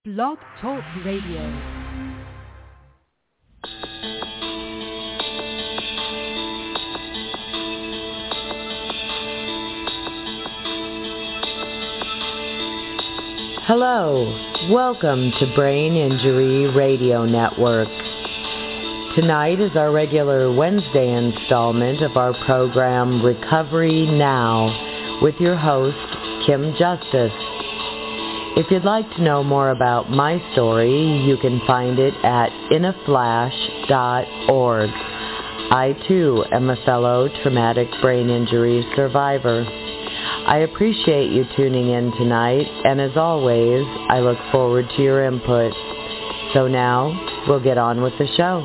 Blog Talk Radio. Hello, welcome to Brain Injury Radio Network. Tonight is our regular Wednesday installment of our program Recovery Now with your host, Kim Justice. If you'd like to know more about my story, you can find it at inaflash.org. I too am a fellow traumatic brain injury survivor. I appreciate you tuning in tonight, and as always, I look forward to your input. So now, we'll get on with the show.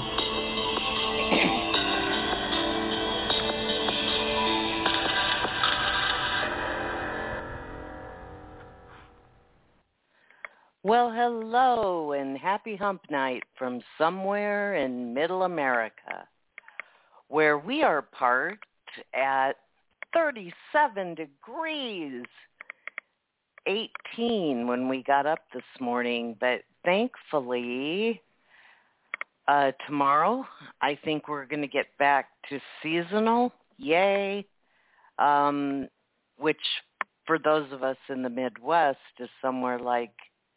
Well, hello, and happy hump night from somewhere in Middle America, where we are parked at 37 degrees, 18 when we got up this morning. But thankfully, tomorrow, I think we're going to get back to seasonal. Yay. Which, for those of us in the Midwest, is somewhere like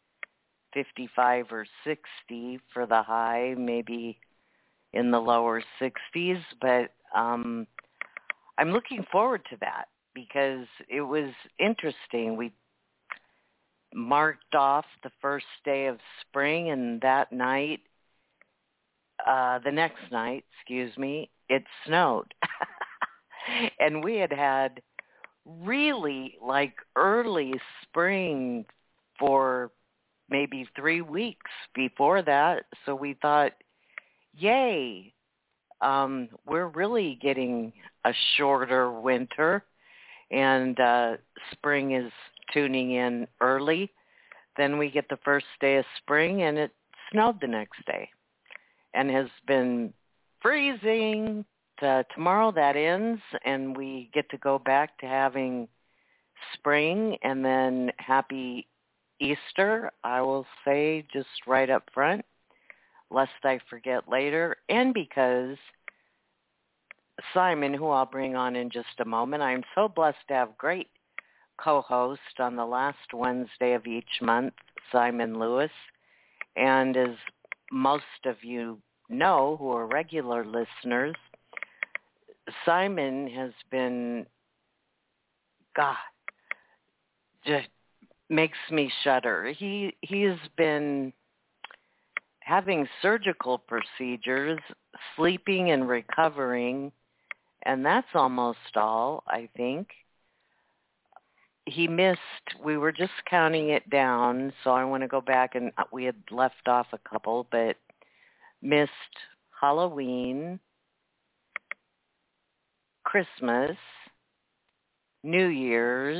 55 or 60 for the high, maybe in the lower 60s. But I'm looking forward to that because it was interesting. We marked off the first day of spring, and that night, the next night, it snowed. And we had really like early spring for maybe 3 weeks before that. So we thought, yay, we're really getting a shorter winter, and spring is tuning in early. Then we get the first day of spring, and it snowed the next day and has been freezing. Tomorrow that ends, and we get to go back to having spring, and then happy Easter, I will say just right up front, lest I forget later, and because Simon, who I'll bring on in just a moment, I'm so blessed to have great co-host on the last Wednesday of each month, Simon Lewis. And as most of you know who are regular listeners, Simon has been, just makes me shudder. He's been having surgical procedures, sleeping and recovering, and that's almost all, I think. He missed, we were just counting it down, so I want to go back, and we had left off a couple, but missed Halloween, Christmas, New Year's,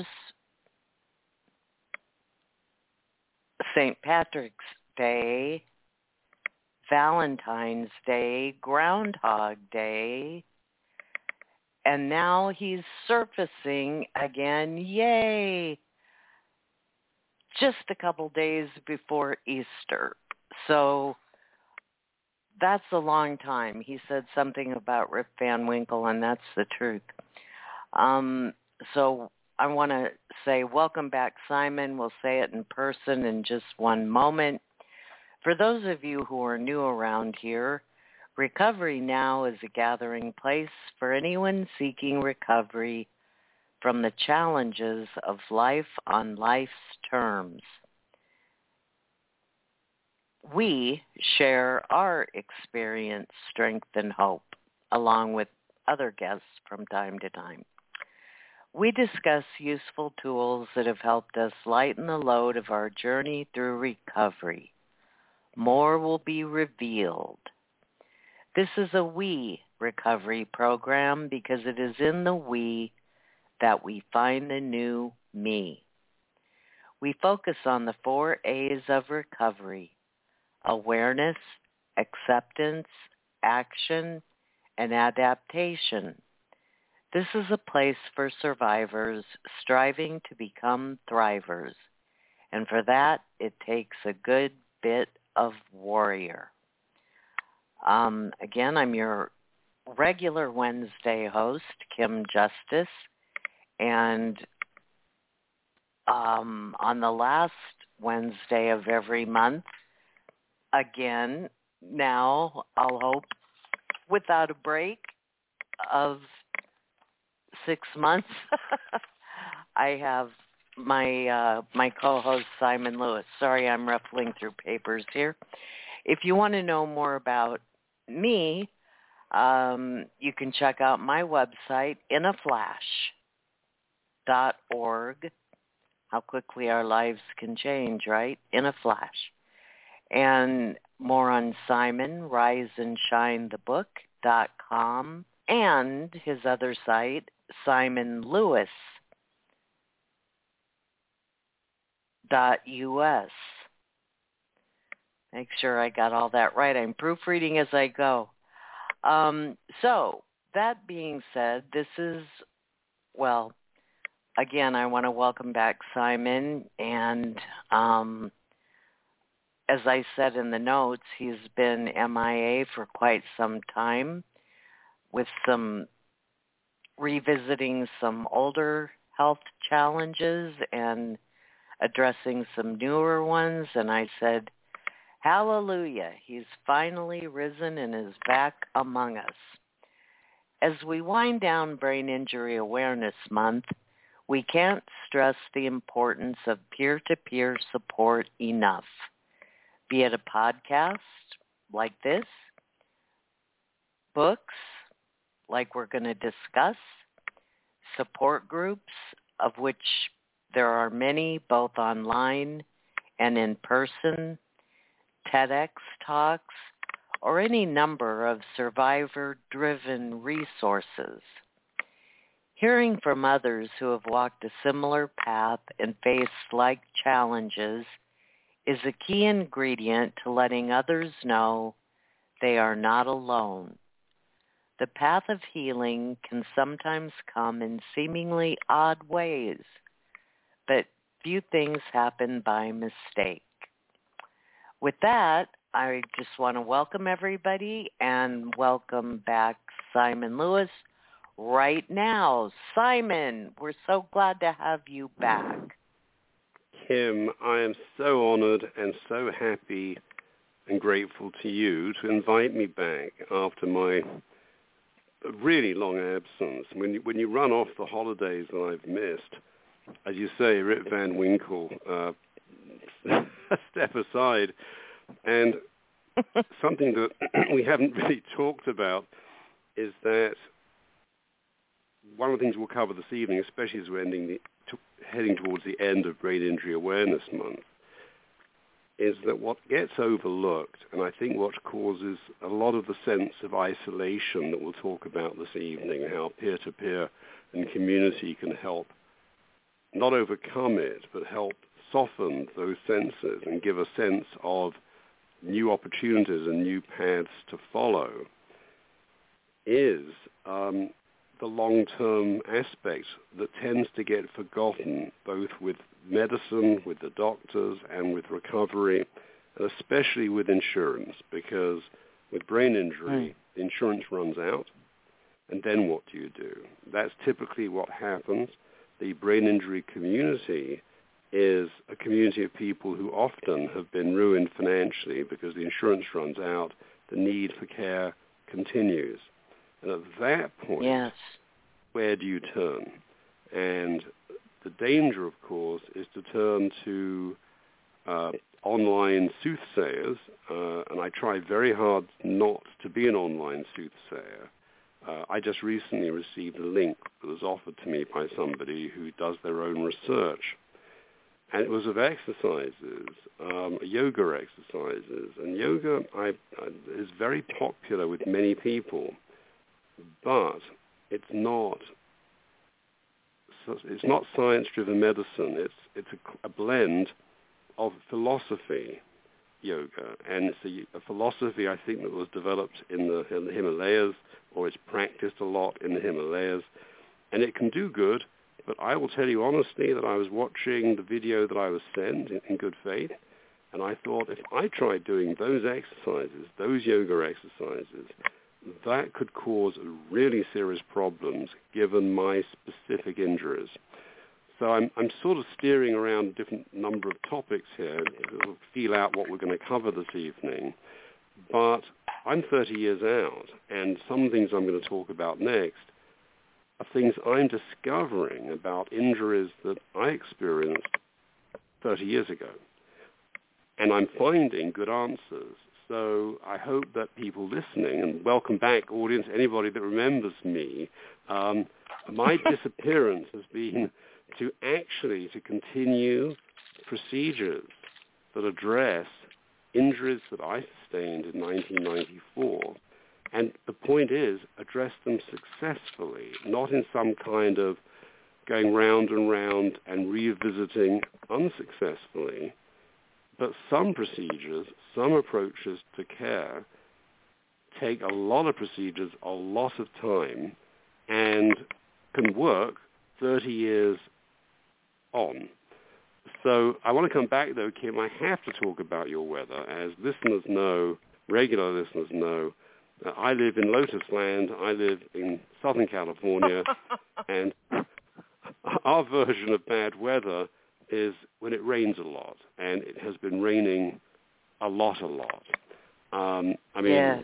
St. Patrick's Day, Valentine's Day, Groundhog Day, and now he's surfacing again, yay, just a couple days before Easter. So that's a long time. He said something about Rip Van Winkle, and that's the truth. So I want to say welcome back, Simon. We'll say it in person in just one moment. For those of you who are new around here, Recovery Now is a gathering place for anyone seeking recovery from the challenges of life on life's terms. We share our experience, strength, and hope, along with other guests from time to time. We discuss useful tools that have helped us lighten the load of our journey through recovery. More will be revealed. This is a we recovery program because it is in the we that we find the new me. We focus on the 4 A's of recovery: awareness, acceptance, action, and adaptation. This is a place for survivors striving to become thrivers And for that, it takes a good bit of warrior. Again, I'm your regular Wednesday host, Kim Justice, and on the last Wednesday of every month, again, now I'll hope without a break of 6 months, I have my co-host Simon Lewis. Sorry, I'm ruffling through papers here. If you want to know more about me, you can check out my website, inaflash.org. How quickly our lives can change, right? In a flash. And more on Simon, riseandshinethebook.com, and his other site, simonlewis.us. Make sure I got all that right. I'm proofreading as I go. So, that being said, this is, well, again, I want to welcome back Simon, and as I said in the notes, he's been MIA for quite some time with some revisiting some older health challenges and addressing some newer ones, and I said, hallelujah, he's finally risen and is back among us. As we wind down Brain Injury Awareness Month, we can't stress the importance of peer-to-peer support enough, be it a podcast like this, books like we're going to discuss, support groups, of which there are many, both online and in person, TEDx talks, or any number of survivor-driven resources. Hearing from others who have walked a similar path and faced like challenges is a key ingredient to letting others know they are not alone. The path of healing can sometimes come in seemingly odd ways, but few things happen by mistake. With that, I just want to welcome everybody and welcome back Simon Lewis right now. Simon, we're so glad to have you back. Kim, I am so honored and so happy and grateful to you to invite me back after my really long absence. When you run off the holidays that I've missed, as you say, Rip Van Winkle, step aside. And something that we haven't really talked about is that one of the things we'll cover this evening, especially as we're heading towards the end of Brain Injury Awareness Month, is that what gets overlooked, and I think what causes a lot of the sense of isolation that we'll talk about this evening, how peer-to-peer and community can help not overcome it, but help soften those senses and give a sense of new opportunities and new paths to follow, is the long-term aspect that tends to get forgotten both with medicine, with the doctors, and with recovery, and especially with insurance, because with brain injury, the insurance runs out, and then what do you do? That's typically what happens. The brain injury community is a community of people who often have been ruined financially because the insurance runs out, the need for care continues. And at that point, where do you turn? And the danger, of course, is to turn to online soothsayers, and I try very hard not to be an online soothsayer. I just recently received a link that was offered to me by somebody who does their own research. And it was of exercises, yoga exercises. And yoga is very popular with many people, but it's not science-driven medicine. It's a blend of philosophy, yoga, and it's a philosophy, I think, that was developed in the Himalayas, or it's practiced a lot in the Himalayas, and it can do good, but I will tell you honestly that I was watching the video that I was sent in good faith, and I thought if I tried doing those exercises, those yoga exercises, that could cause really serious problems given my specific injuries. So I'm sort of steering around a different number of topics here to feel out what we're going to cover this evening. But I'm 30 years out, and some things I'm going to talk about next are things I'm discovering about injuries that I experienced 30 years ago. And I'm finding good answers. So I hope that people listening, and welcome back, audience, anybody that remembers me, my disappearance has been to continue procedures that address injuries that I sustained in 1994. And the point is, address them successfully, not in some kind of going round and round and revisiting unsuccessfully. But some procedures, some approaches to care take a lot of procedures, a lot of time, and can work 30 years on. So I want to come back, though, Kim. I have to talk about your weather. As listeners know, regular listeners know, I live in Lotus Land. I live in Southern California, and our version of bad weather is when it rains a lot, and it has been raining a lot. I mean, yes.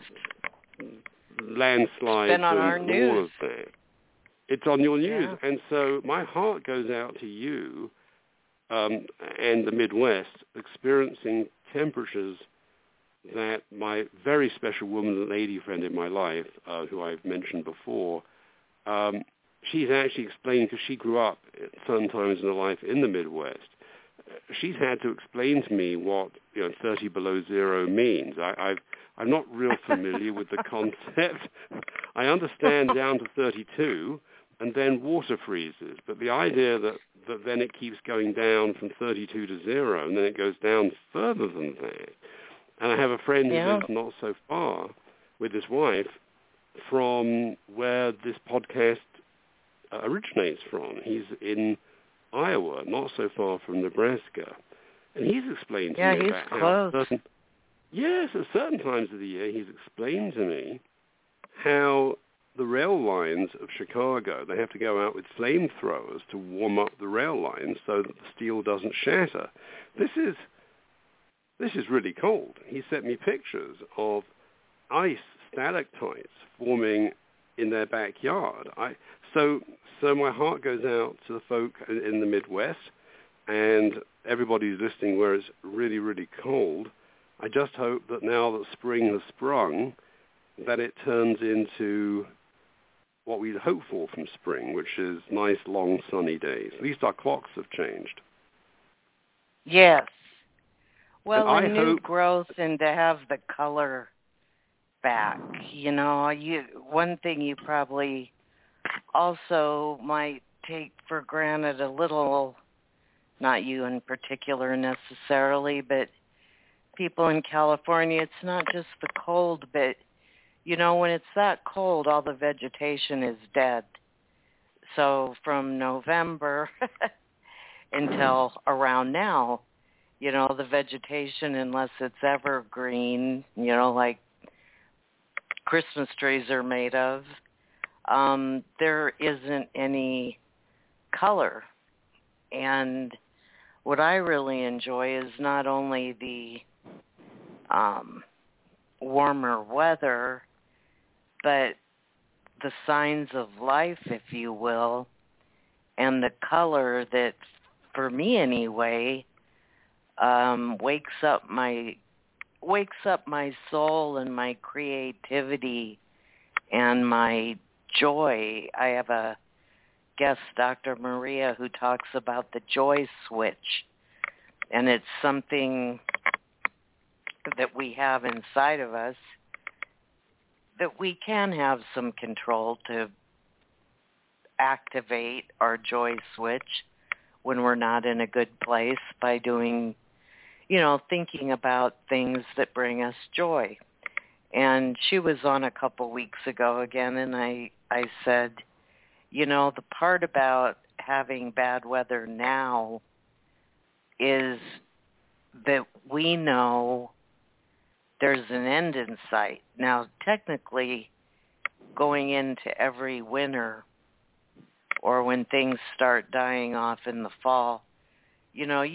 Landslides and all of that. It's on your news. Yeah. And so my heart goes out to you and the Midwest, experiencing temperatures that my very special woman, a lady friend in my life, who I've mentioned before, she's actually explained, because she grew up at certain times in her life in the Midwest, she's had to explain to me what 30 below zero means. I'm not real familiar with the concept. I understand down to 32, and then water freezes. But the idea that then it keeps going down from 32 to 0, and then it goes down further than that. And I have a friend who lives not so far with his wife from where this podcast originates from. He's in Iowa, not so far from Nebraska. And he's explained to me about how at certain times of the year, he's explained to me how the rail lines of Chicago, they have to go out with flamethrowers to warm up the rail lines so that the steel doesn't shatter. This is really cold. He sent me pictures of ice stalactites forming in their backyard. So my heart goes out to the folk in the Midwest and everybody who's listening where it's really, really cold. I just hope that now that spring has sprung, that it turns into what we hope for from spring, which is nice, long, sunny days. At least our clocks have changed. Yes. Well, and new growth and to have the color back. One thing you probably also might take for granted a little, not you in particular necessarily, but people in California, it's not just the cold, but when it's that cold, all the vegetation is dead. So from November until around now, the vegetation, unless it's evergreen, like Christmas trees are made of, there isn't any color. And what I really enjoy is not only the warmer weather, but the signs of life, if you will, and the color that, for me anyway, wakes up my soul and my creativity and my joy. I have a guest, Dr. Maria, who talks about the joy switch, and it's something that we have inside of us that we can have some control to activate our joy switch when we're not in a good place by doing, thinking about things that bring us joy. And she was on a couple weeks ago again, and I said, the part about having bad weather now is that we know there's an end in sight. Now, technically, going into every winter or when things start dying off in the fall, you know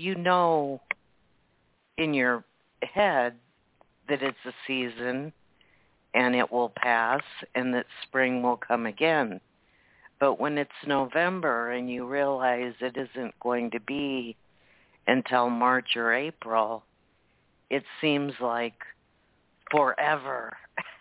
in your head that it's a season and it will pass and that spring will come again. But when it's November and you realize it isn't going to be until March or April, it seems like forever.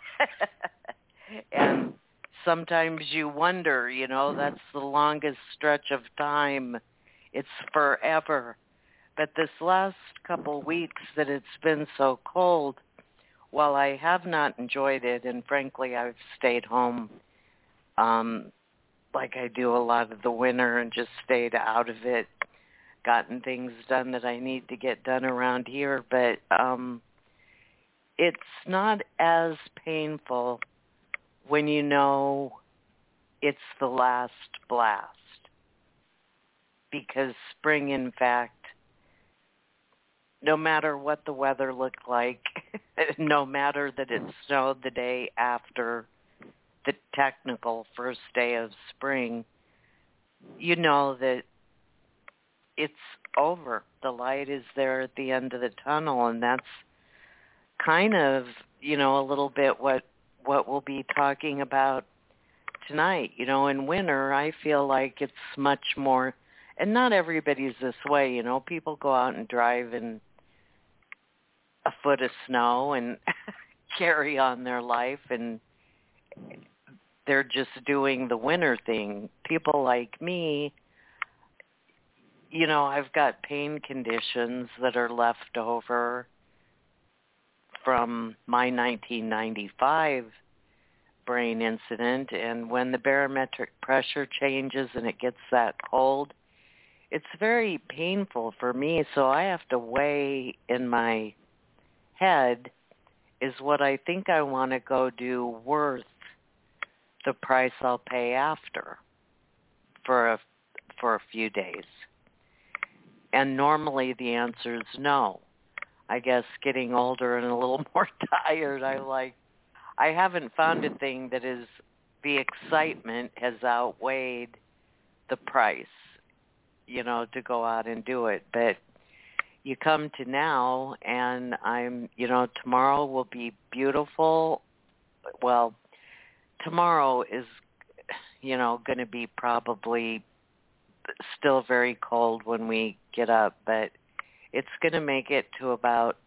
And sometimes you wonder, that's the longest stretch of time. It's forever. But this last couple weeks that it's been so cold, while I have not enjoyed it, and frankly I've stayed home like I do a lot of the winter and just stayed out of it, gotten things done that I need to get done around here, but it's not as painful when you know it's the last blast. Because spring, in fact, no matter what the weather looked like, no matter that it snowed the day after the technical first day of spring, you know that it's over. The light is there at the end of the tunnel, and that's kind of, a little bit what we'll be talking about tonight. In winter, I feel like it's much more, and not everybody's this way, people go out and drive in a foot of snow and carry on their life, and they're just doing the winter thing. People like me, I've got pain conditions that are left over from my 1995 brain incident, and when the barometric pressure changes and it gets that cold, it's very painful for me, so I have to weigh in my head, is what I think I want to go do worth the price I'll pay after for a few days? And normally the answer is no. I guess getting older and a little more tired, I haven't found a thing that is, the excitement has outweighed the price, to go out and do it. But you come to now, and tomorrow will be beautiful. Well, tomorrow is, going to be probably still very cold when we get up, but it's going to make it to about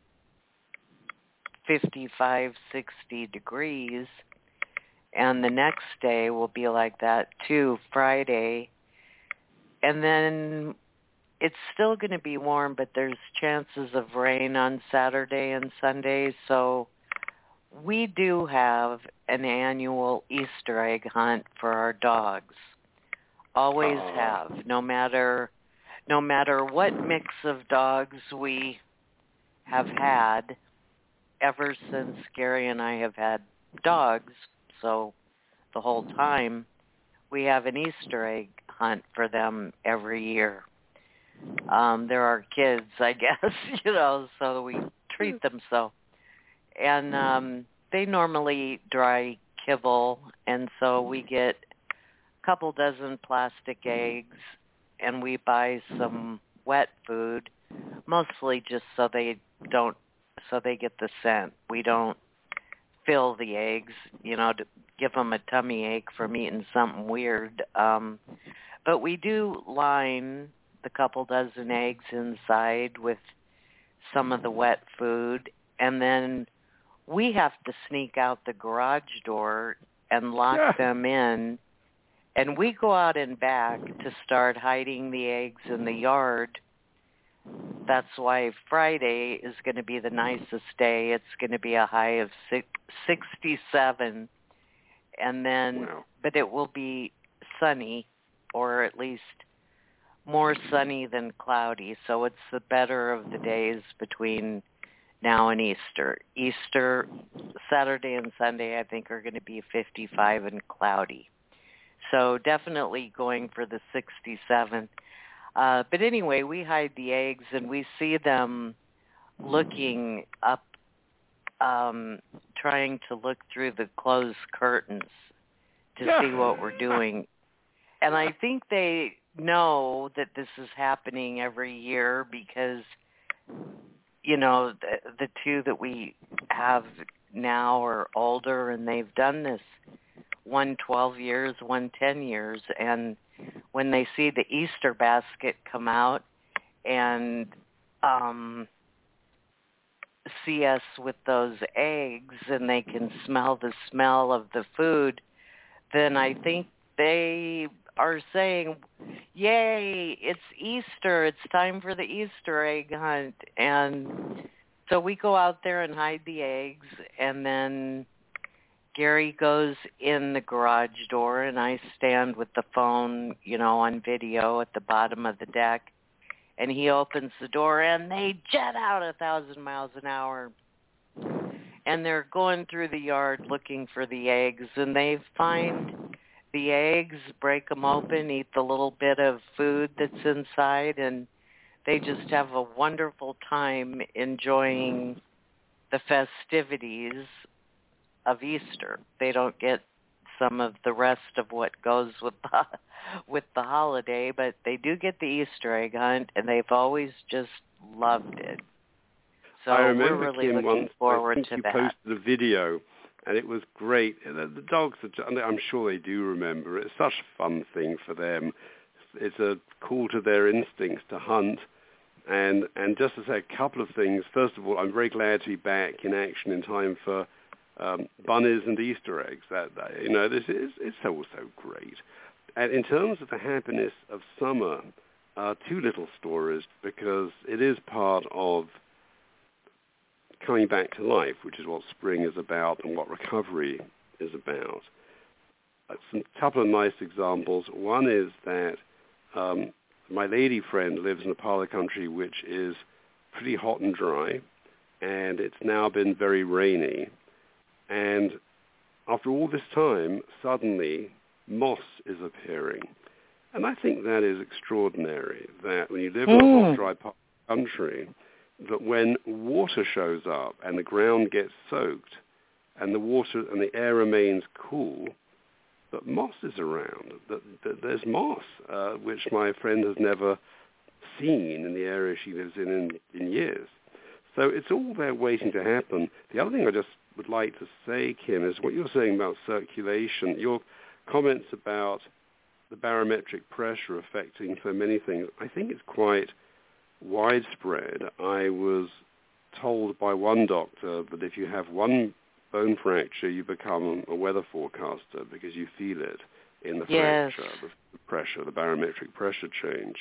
55, 60 degrees, and the next day will be like that too, Friday. And then it's still going to be warm, but there's chances of rain on Saturday and Sunday. So we do have an annual Easter egg hunt for our dogs. Always have, no matter what mix of dogs we have had ever since Gary and I have had dogs. So the whole time we have an Easter egg hunt for them every year. They're our kids, I guess, so we treat them so. And they normally eat dry kibble, and so we get a couple dozen plastic eggs, and we buy some wet food, mostly just so they get the scent. We don't fill the eggs, to give them a tummy ache from eating something weird. But we do line the couple dozen eggs inside with some of the wet food, and then we have to sneak out the garage door and lock them in, and we go out and back to start hiding the eggs in the yard. That's why Friday is going to be the nicest day. It's going to be a high of 67, and then, but it will be sunny, or at least more sunny than cloudy. So it's the better of the days between now and Easter. Easter, Saturday and Sunday, I think, are going to be 55 and cloudy. So definitely going for the 67. But anyway, we hide the eggs and we see them looking up, trying to look through the closed curtains to see what we're doing. And I think they know that this is happening every year because, you know, the two that we have now are older and they've done this, one 12 years, one 10 years. And when they see the Easter basket come out and see us with those eggs and they can smell the smell of the food, then I think they are saying, yay, it's Easter, it's time for the Easter egg hunt. And so we go out there and hide the eggs, and then Gary goes in the garage door, and I stand with the phone, you know, on video at the bottom of the deck, and he opens the door, and they jet out 1,000 miles an hour. And they're going through the yard looking for the eggs, and they find the eggs, break them open, eat the little bit of food that's inside, and they just have a wonderful time enjoying the festivities of Easter. They don't get some of the rest of what goes with the holiday, but they do get the Easter egg hunt, and they've always just loved it. So I remember, we're really Kim, looking once, forward I think to you that. posted a video, and it was great. The dogs, I'm sure they do remember. It's such a fun thing for them. It's a call to their instincts to hunt. And just to say a couple of things. First of all, I'm very glad to be back in action in time for bunnies and Easter eggs. You know, it's so great. And in terms of the happiness of summer, two little stories, because it is part of coming back to life, which is what spring is about and what recovery is about. A couple of nice examples. One is that my lady friend lives in a part of the country which is pretty hot and dry, and it's now been very rainy. And after all this time, suddenly moss is appearing. And I think that is extraordinary, that when you live in a hot, dry part of the country, that when water shows up and the ground gets soaked and the water and the air remains cool, that moss is around, that there's moss, which my friend has never seen in the area she lives in years. So it's all there waiting to happen. The other thing I just would like to say, Kim, is what you're saying about circulation, your comments about the barometric pressure affecting so many things, I think it's quite widespread. I was told by one doctor that if you have one bone fracture, you become a weather forecaster because you feel it in the fracture, the pressure, the barometric pressure change.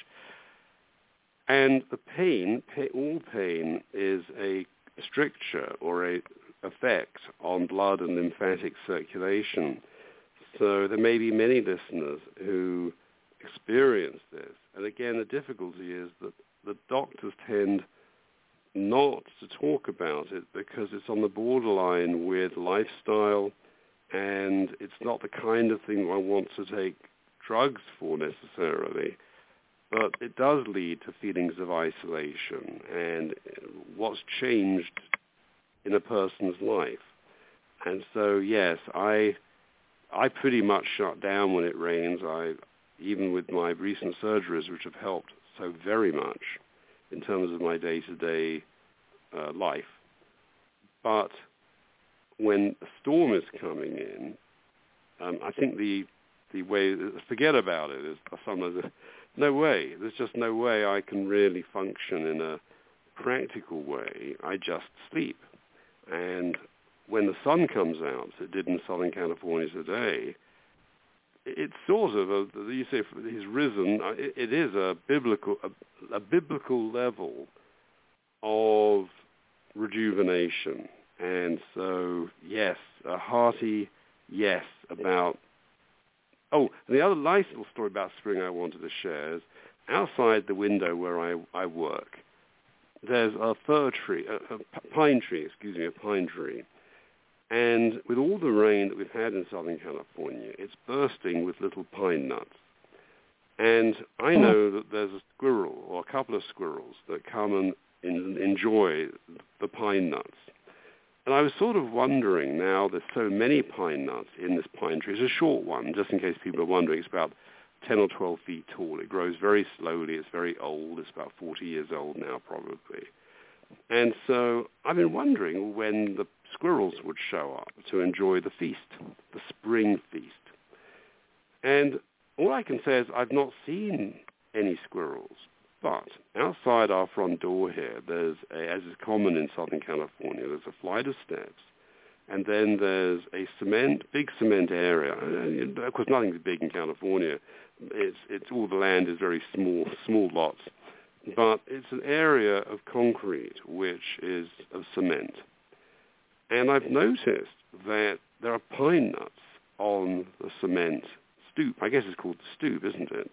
And the pain, all pain is a stricture or a effect on blood and lymphatic circulation. So there may be many listeners who experience this. And again, the difficulty is that the doctors tend not to talk about it because it's on the borderline with lifestyle, and it's not the kind of thing I want to take drugs for necessarily. But it does lead to feelings of isolation and what's changed in a person's life. And so, yes, I pretty much shut down when it rains. Even with my recent surgeries, which have helped so very much in terms of my day-to-day life. But when a storm is coming in, I think the way, forget about it, is sometimes no way. There's just no way I can really function in a practical way. I just sleep. And when the sun comes out, as it did in Southern California today, it's sort of, you say he's risen, it is a biblical level of rejuvenation. And so, yes, a hearty yes about... Oh, and the other nice little story about spring I wanted to share is outside the window where I work, there's a pine tree, And with all the rain that we've had in Southern California, it's bursting with little pine nuts. And I know that there's a squirrel or a couple of squirrels that come and enjoy the pine nuts. And I was sort of wondering, now there's so many pine nuts in this pine tree. It's a short one, just in case people are wondering. It's about 10 or 12 feet tall. It grows very slowly. It's very old. It's about 40 years old now, probably. And so I've been wondering when the squirrels would show up to enjoy the feast, the spring feast. And all I can say is I've not seen any squirrels. But outside our front door here, there's, as is common in Southern California, there's a flight of steps, and then there's a big cement area. Of course, nothing's big in California. It's all the land is very small lots, but it's an area of concrete which is of cement. And I've noticed that there are pine nuts on the cement stoop. I guess it's called the stoop, isn't it?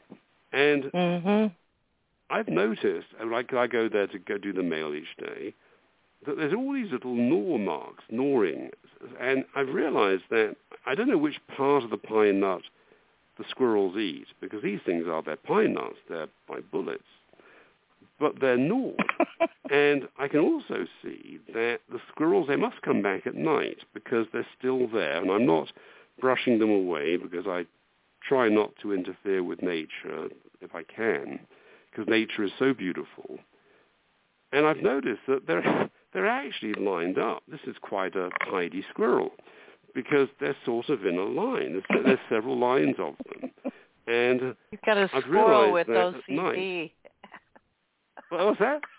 And I've noticed, like I go there to go do the mail each day, that there's all these little gnaw marks, gnawing. And I've realized that I don't know which part of the pine nut the squirrels eat, because these things they're pine nuts, they're by bullets. But they're gnawed. And I can also see that the squirrels, they must come back at night because they're still there. And I'm not brushing them away because I try not to interfere with nature if I can, because nature is so beautiful. And I've noticed that they're actually lined up. This is quite a tidy squirrel because they're sort of in a line. There's several lines of them. And you've got a squirrel with OCD. What was that?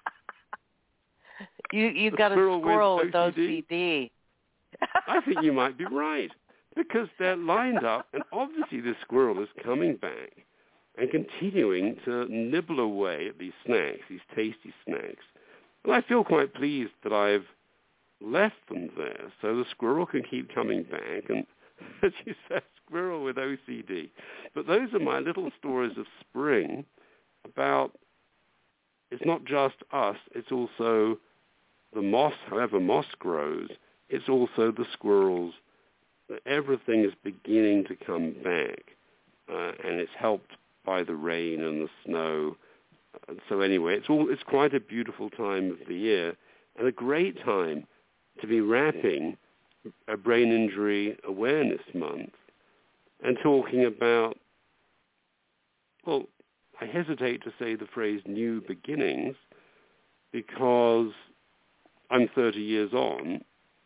You've got a squirrel with OCD. I think you might be right, because they're lined up, and obviously this squirrel is coming back and continuing to nibble away at these snacks, these tasty snacks. And I feel quite pleased that I've left them there so the squirrel can keep coming back. And as you said, squirrel with OCD. But those are my little stories of spring about, it's not just us, it's also the moss, however moss grows, it's also the squirrels. Everything is beginning to come back, and it's helped by the rain and the snow. So anyway, it's quite a beautiful time of the year, and a great time to be wrapping a Brain Injury Awareness Month and talking about, well, I hesitate to say the phrase new beginnings because I'm 30 years on,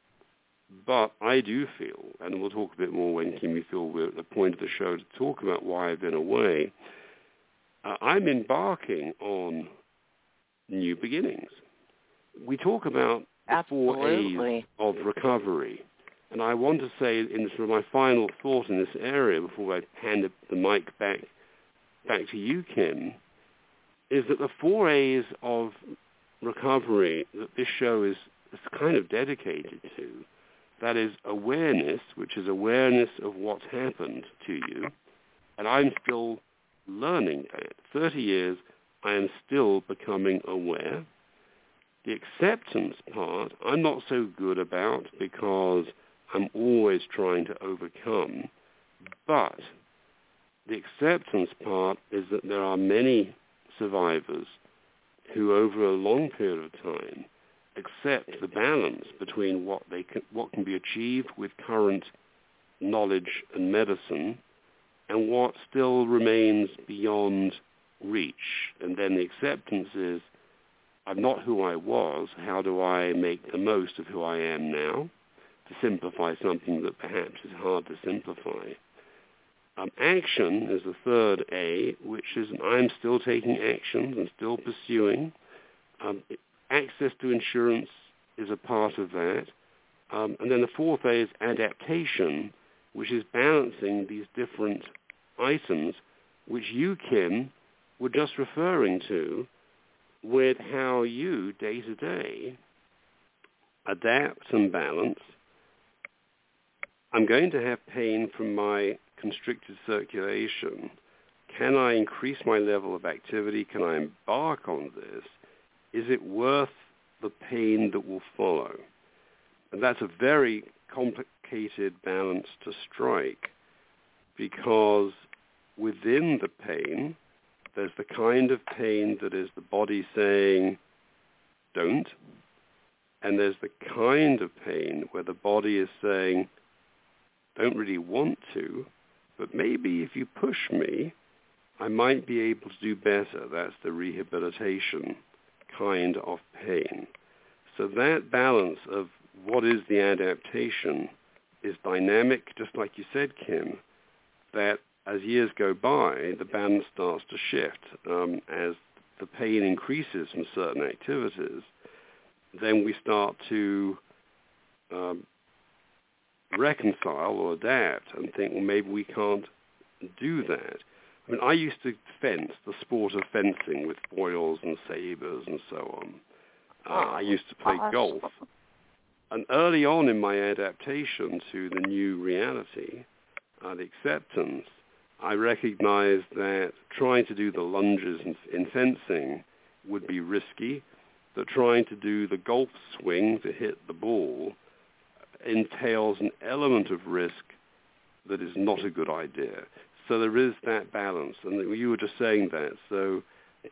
but I do feel, and we'll talk a bit more when Kim, feel we're at the point of the show to talk about why I've been away, I'm embarking on new beginnings. We talk about the 4 A's of recovery, and I want to say, in sort of my final thought in this area before I hand the mic back to you, Kim, is that the 4 A's of recovery that this show is kind of dedicated to, that is awareness, which is awareness of what's happened to you, and I'm still learning that. 30 years, I am still becoming aware. The acceptance part, I'm not so good about because I'm always trying to overcome, but the acceptance part is that there are many survivors who over a long period of time accept the balance between what can be achieved with current knowledge and medicine and what still remains beyond reach. And then the acceptance is, I'm not who I was, how do I make the most of who I am now, to simplify something that perhaps is hard to simplify. Action is the 3rd A, which is I'm still taking actions and still pursuing. Access to insurance is a part of that. And then the 4th A is adaptation, which is balancing these different items, which you, Kim, were just referring to, with how you, day to day, adapt and balance. I'm going to have pain from my constricted circulation. Can I increase my level of activity? Can I embark on this? Is it worth the pain that will follow? And that's a very complicated balance to strike, because within the pain, there's the kind of pain that is the body saying, don't, and there's the kind of pain where the body is saying, don't really want to, but maybe if you push me, I might be able to do better. That's the rehabilitation kind of pain. So that balance of what is the adaptation is dynamic, just like you said, Kim, that as years go by, the balance starts to shift. As the pain increases from certain activities, then we start to reconcile or adapt and think, well, maybe we can't do that. I mean, I used to fence, the sport of fencing with foils and sabers and so on. I used to play golf. And early on in my adaptation to the new reality, the acceptance, I recognized that trying to do the lunges in fencing would be risky, that trying to do the golf swing to hit the ball entails an element of risk that is not a good idea. So there is that balance, and you were just saying that. So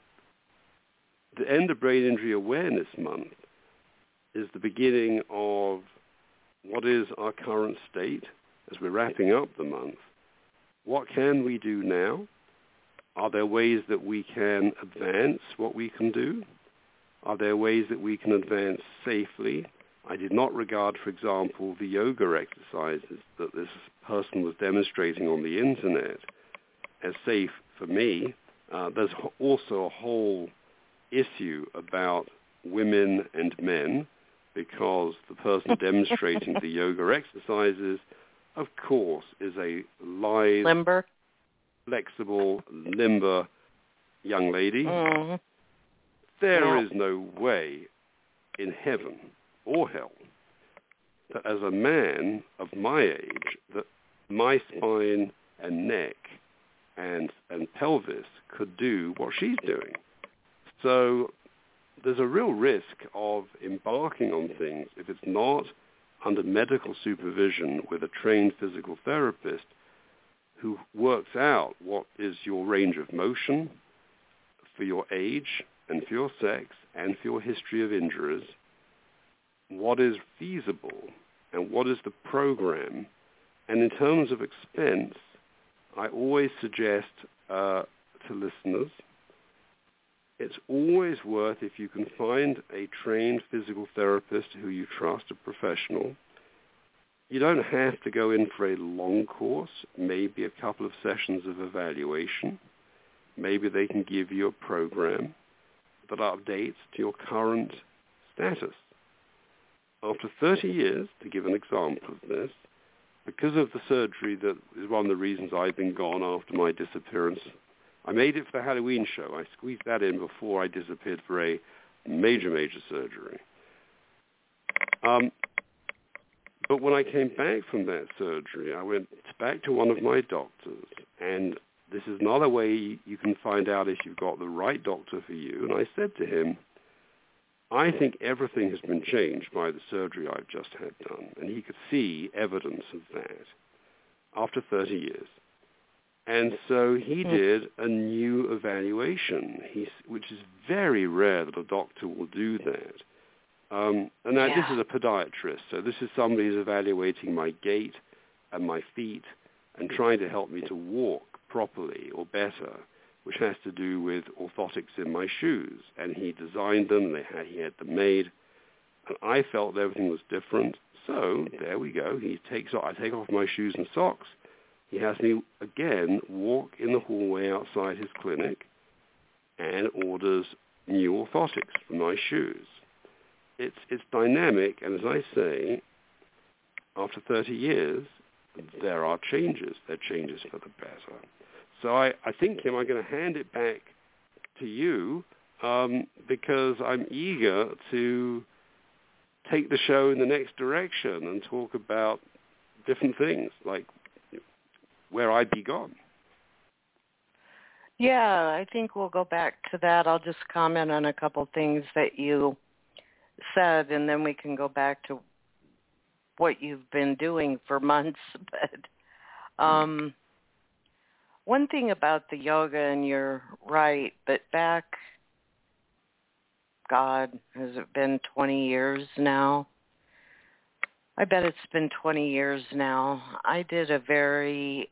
the end of Brain Injury Awareness Month is the beginning of what is our current state as we're wrapping up the month. What can we do now? Are there ways that we can advance what we can do? Are there ways that we can advance safely? I did not regard, for example, the yoga exercises that this person was demonstrating on the internet as safe for me. There's also a whole issue about women and men, because the person demonstrating the yoga exercises, of course, is a lithe, limber, flexible, limber young lady. Mm-hmm. There is no way in heaven or hell that as a man of my age, that my spine and neck and pelvis could do what she's doing. So there's a real risk of embarking on things if it's not under medical supervision with a trained physical therapist who works out what is your range of motion for your age and for your sex and for your history of injuries, what is feasible and what is the program. And in terms of expense, I always suggest to listeners, it's always worth, if you can find a trained physical therapist who you trust, a professional. You don't have to go in for a long course, maybe a couple of sessions of evaluation. Maybe they can give you a program that updates to your current status. After 30 years, to give an example of this, because of the surgery that is one of the reasons I've been gone after my disappearance, I made it for the Halloween show. I squeezed that in before I disappeared for a major surgery. But when I came back from that surgery, I went back to one of my doctors, and this is another way you can find out if you've got the right doctor for you. And I said to him, I think everything has been changed by the surgery I've just had done. And he could see evidence of that after 30 years. And so he did a new evaluation, which is very rare that a doctor will do that. And now this is a podiatrist, so this is somebody who's evaluating my gait and my feet and trying to help me to walk properly or better, which has to do with orthotics in my shoes. And he designed them, he had them made, and I felt that everything was different. So there we go. I take off my shoes and socks. He has me, again, walk in the hallway outside his clinic and orders new orthotics for my shoes. It's dynamic, and as I say, after 30 years, there are changes. There are changes for the better. So I think, Kim, I'm going to hand it back to you because I'm eager to take the show in the next direction and talk about different things, like where I'd be gone. Yeah, I think we'll go back to that. I'll just comment on a couple things that you said, and then we can go back to what you've been doing for months, but one thing about the yoga, and you're right, but back, God, has it been 20 years now? I bet it's been 20 years now. I did a very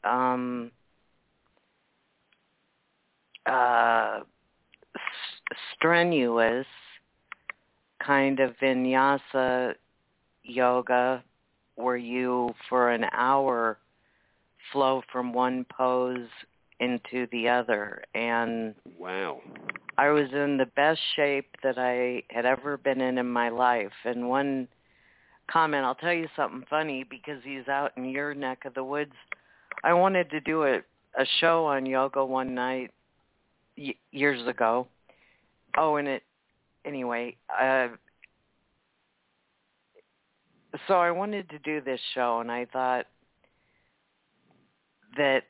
strenuous kind of vinyasa yoga where you, for an hour, flow from one pose into the other. And wow, I was in the best shape that I had ever been in my life. And one comment, I'll tell you something funny because he's out in your neck of the woods. I wanted to do a show on yoga one night years ago. Oh, and anyway, so I wanted to do this show, and I thought that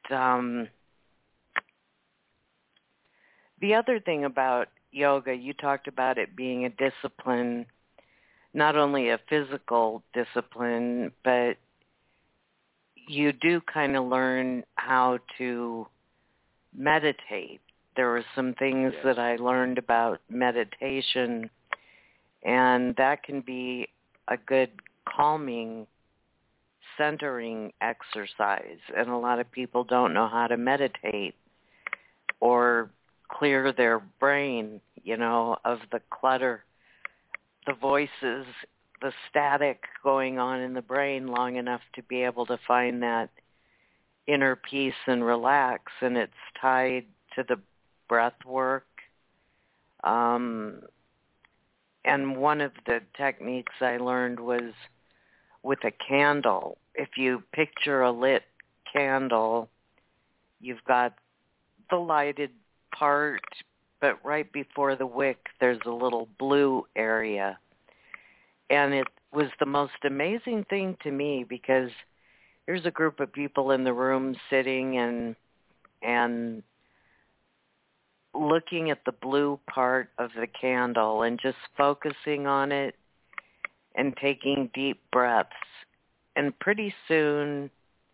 the other thing about yoga, you talked about it being a discipline, not only a physical discipline, but you do kind of learn how to meditate. There were some things that I learned about meditation, and that can be a good calming, centering exercise. And a lot of people don't know how to meditate or clear their brain, of the clutter, the voices, the static going on in the brain long enough to be able to find that inner peace and relax. And it's tied to the breath work. And one of the techniques I learned was with a candle. If you picture a lit candle, you've got the lighted part, but right before the wick, there's a little blue area. And it was the most amazing thing to me because here's a group of people in the room sitting and looking at the blue part of the candle and just focusing on it and taking deep breaths. And pretty soon,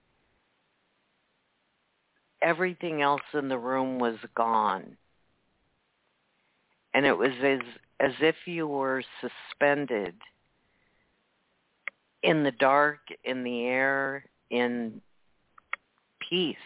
everything else in the room was gone. And it was as if you were suspended in the dark, in the air, in peace.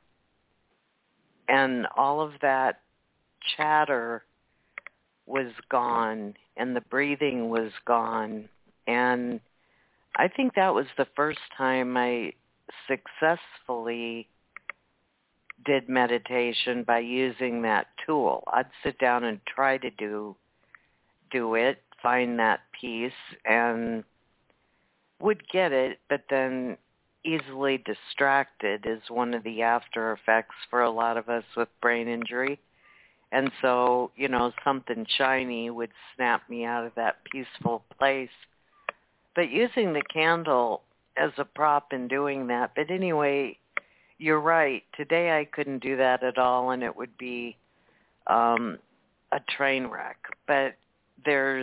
And all of that chatter was gone, and the breathing was gone. And I think that was the first time I successfully did meditation by using that tool. I'd sit down and try to do it, find that peace, and would get it, but then easily distracted is one of the after effects for a lot of us with brain injury. And so, something shiny would snap me out of that peaceful place. But using the candle as a prop in doing that. But anyway, you're right. Today I couldn't do that at all, and it would be a train wreck. But there's,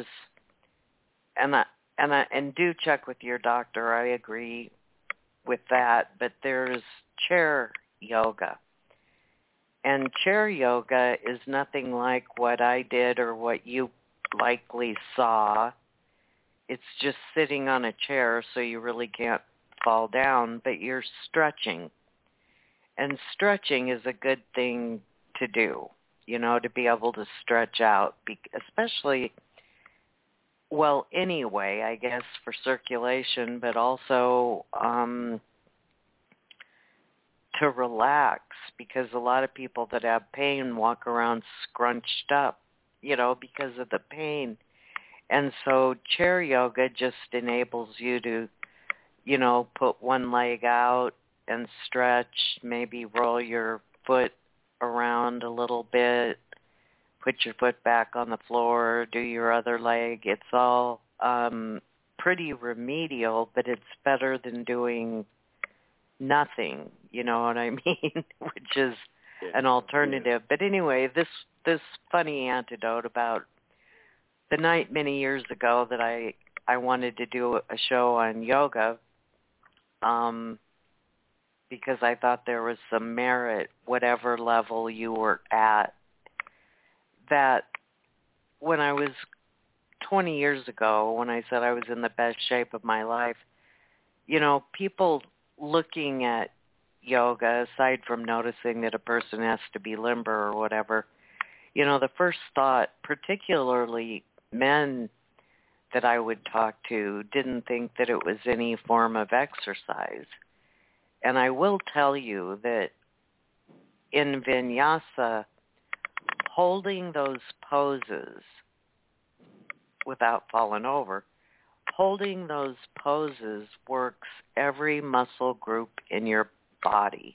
and do check with your doctor. I agree with that. But there's chair yoga. And chair yoga is nothing like what I did or what you likely saw. It's just sitting on a chair so you really can't fall down, but you're stretching. And stretching is a good thing to do, to be able to stretch out, especially, anyway, I guess, for circulation, but also to relax, because a lot of people that have pain walk around scrunched up, because of the pain. And so chair yoga just enables you to, put one leg out and stretch, maybe roll your foot around a little bit, put your foot back on the floor, do your other leg. It's all pretty remedial, but it's better than doing nothing, you know what I mean, which is an alternative. But anyway, this funny anecdote about the night many years ago that I wanted to do a show on yoga, because I thought there was some merit, whatever level you were at, that when I was 20 years ago, when I said I was in the best shape of my life, people looking at yoga, aside from noticing that a person has to be limber or whatever, the first thought, particularly men that I would talk to, didn't think that it was any form of exercise. And I will tell you that in vinyasa, holding those poses without falling over, holding those poses works every muscle group in your body.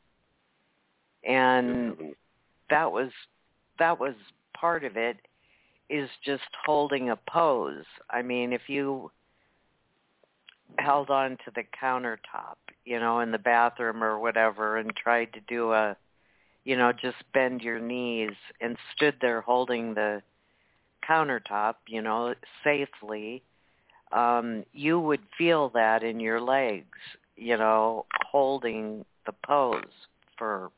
And that was part of it, is just holding a pose. I mean, if you held on to the countertop, in the bathroom or whatever, and tried to do just bend your knees and stood there holding the countertop, safely, you would feel that in your legs, holding the pose for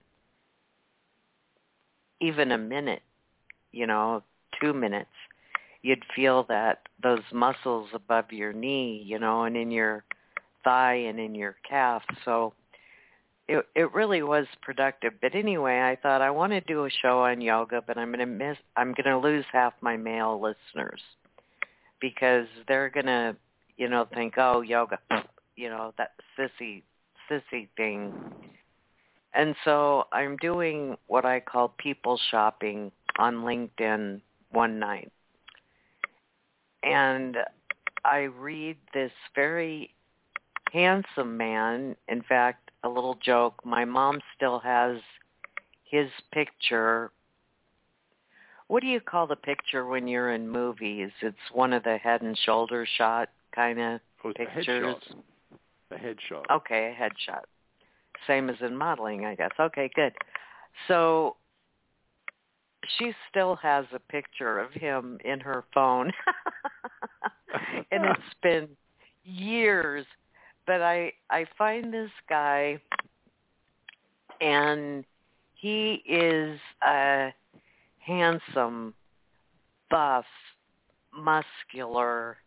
even a minute, 2 minutes. You'd feel that those muscles above your knee, and in your thigh and in your calf. So it really was productive. But anyway, I thought I want to do a show on yoga, but I'm going to lose half my male listeners, because they're going to, think, oh, yoga, that sissy thing. And so I'm doing what I call people shopping on LinkedIn one night. And I read this very handsome man. In fact, a little joke, my mom still has his picture. What do you call the picture when you're in movies? It's one of the head and shoulder shot kind of pictures. A headshot. Okay, a headshot. Same as in modeling, I guess. Okay, good. So she still has a picture of him in her phone. And it's been years. But I find this guy, and he is a handsome, buff, muscular,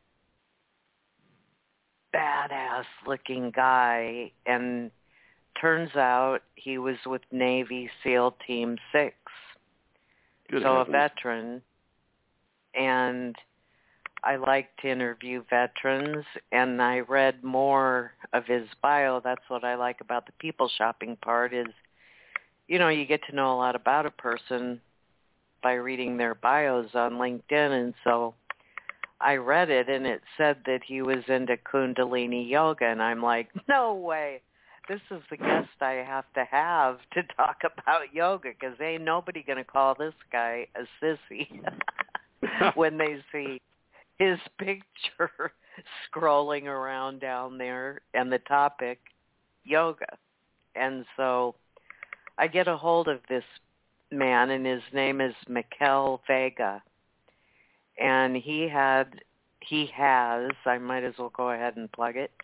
badass-looking guy, and turns out he was with Navy SEAL Team 6. Good so heavens. A veteran, and I like to interview veterans, and I read more of his bio. That's what I like about the people shopping part is, you get to know a lot about a person by reading their bios on LinkedIn. And so I read it, and it said that he was into Kundalini yoga, and I'm like, no way. This is the guest I have to talk about yoga, because ain't nobody going to call this guy a sissy when they see his picture scrolling around down there and the topic, yoga. And so I get a hold of this man, and his name is Mikel Vega. And he has, I might as well go ahead and plug it,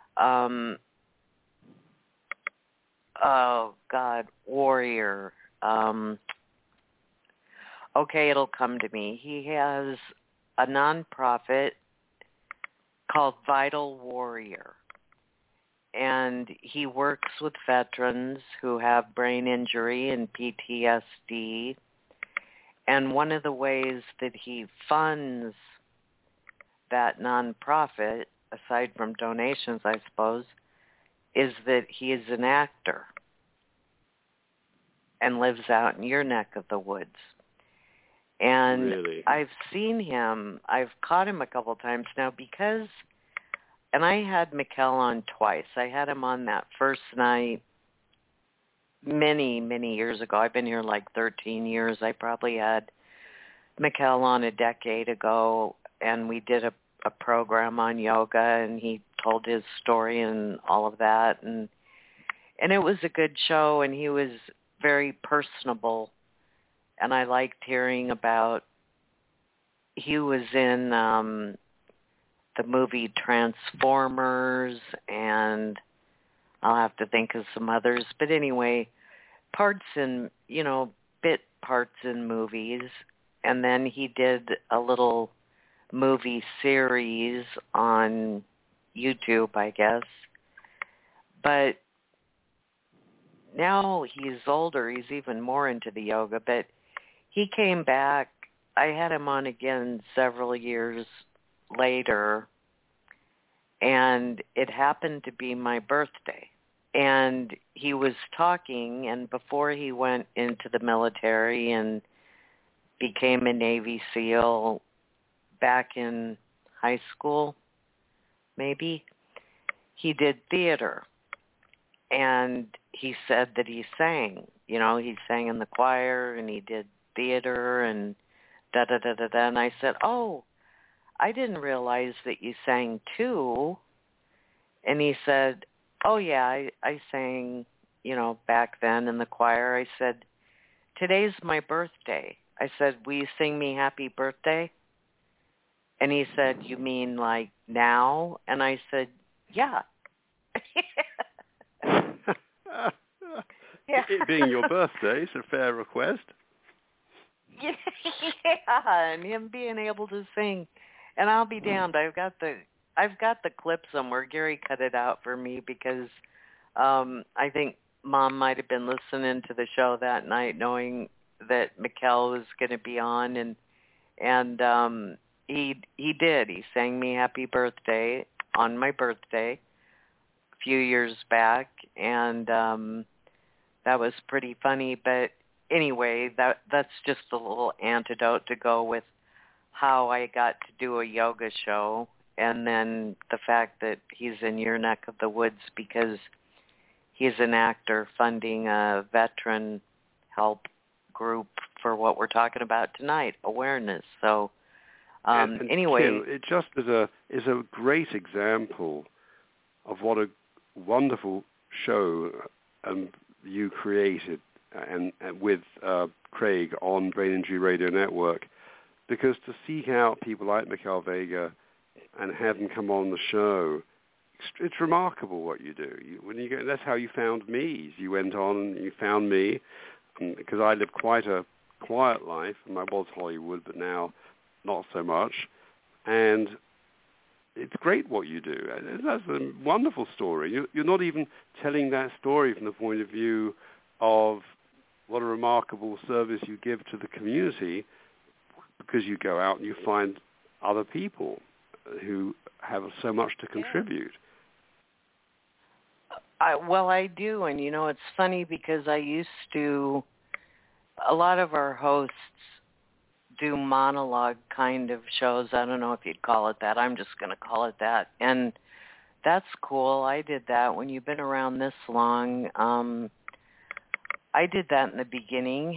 Warrior. Okay, it'll come to me. He has a nonprofit called Vital Warrior, and he works with veterans who have brain injury and PTSD. And one of the ways that he funds that nonprofit, aside from donations, I suppose, is that he is an actor and lives out in your neck of the woods. And really? I've seen him, I've caught him a couple times now because, and I had Mikel on twice. I had him on that first night many, many years ago. I've been here like 13 years. I probably had Mikel on a decade ago, and we did a program on yoga, and he told his story and all of that. And it was a good show, and he was very personable. And I liked hearing about, he was in the movie Transformers, and I'll have to think of some others. But anyway, parts in, bit parts in movies. And then he did a little movie series on YouTube, I guess. But now he's older. He's even more into the yoga. But he came back. I had him on again several years later, and it happened to be my birthday. And he was talking, and before he went into the military and became a Navy SEAL back in high school, maybe, he did theater. And he said that he sang. He sang in the choir, and he did theater, and da-da-da-da-da. And I said, oh, I didn't realize that you sang too. And he said, oh, yeah, I sang, back then in the choir. I said, today's my birthday. I said, will you sing me happy birthday? And he said, you mean like now? And I said, yeah. Yeah. It being your birthday, it's a fair request. Yeah, and him being able to sing. And I'll be damned, I've got the clip somewhere. Gary cut it out for me because I think Mom might have been listening to the show that night knowing that Mikkel was going to be on, and he did. He sang me happy birthday on my birthday a few years back, and that was pretty funny. But anyway, that's just a little antidote to go with how I got to do a yoga show, and then the fact that he's in your neck of the woods because he's an actor funding a veteran help group for what we're talking about tonight, awareness. So and anyway, Kim, it just is a great example of what a wonderful show you created and with Craig on Brain Injury Radio Network, because to seek out people like Mikkel Vega and have them come on the show, it's remarkable what you do. That's how you found me. You went on and you found me, because I lived quite a quiet life, and I was Hollywood, but now not so much. And it's great what you do. That's a wonderful story. You're not even telling that story from the point of view of what a remarkable service you give to the community, because you go out and you find other people who have so much to contribute. I do, and it's funny because I used to, a lot of our hosts do monologue kind of shows. I don't know if you'd call it that. I'm just going to call it that. And that's cool. I did that when you've been around this long. I did that in the beginning.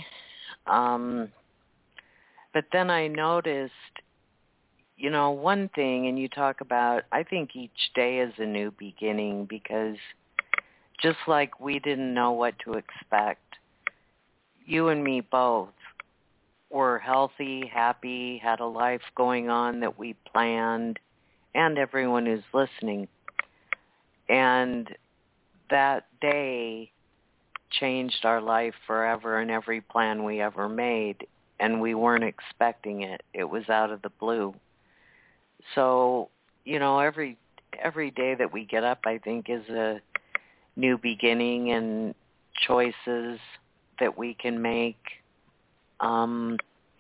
But then I noticed, one thing, and you talk about, I think each day is a new beginning, because just like we didn't know what to expect, you and me both were healthy, happy, had a life going on that we planned, and everyone who's listening. And that day changed our life forever and every plan we ever made, and we weren't expecting it. It was out of the blue. So, every day that we get up, I think, is a new beginning and choices that we can make. And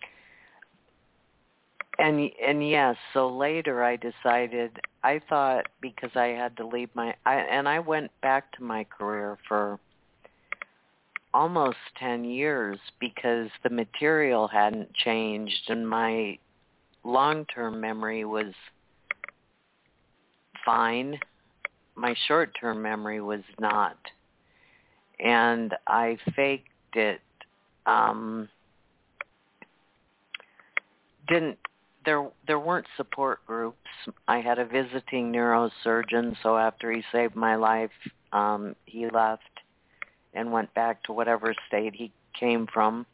yes, so later I decided, I thought, because I had to leave I went back to my career for almost 10 years because the material hadn't changed, and my long-term memory was fine. My short-term memory was not. And I faked it. There weren't support groups. I had a visiting neurosurgeon, so after he saved my life, he left and went back to whatever state he came from.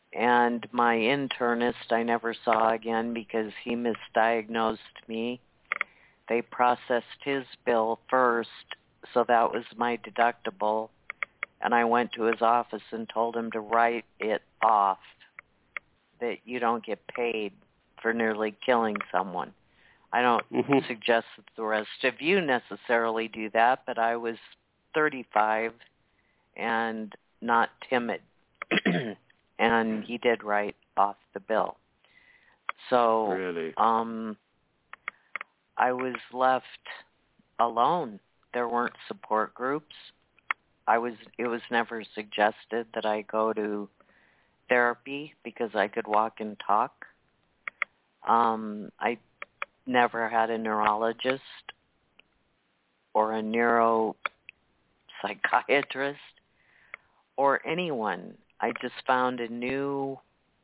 And my internist I never saw again because he misdiagnosed me. they processed his bill first, so that was my deductible. And I went to his office and told him to write it off, that you don't get paid for nearly killing someone. I don't suggest that the rest of you necessarily do that, but I was 35 and not timid. And he did write off the bill. So really? I was left alone. There weren't support groups. It was never suggested that I go to therapy because I could walk and talk. I never had a neurologist or a neuropsychiatrist or anyone. I just found a new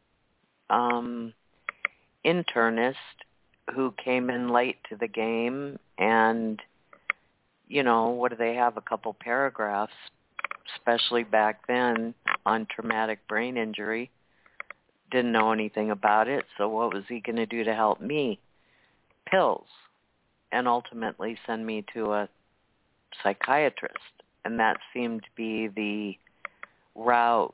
internist who came in late to the game, and, you know, what do they have? A couple paragraphs, especially back then, on traumatic brain injury. Didn't know anything about it, so what was he going to do to help me? Pills, and ultimately send me to a psychiatrist. And that seemed to be the route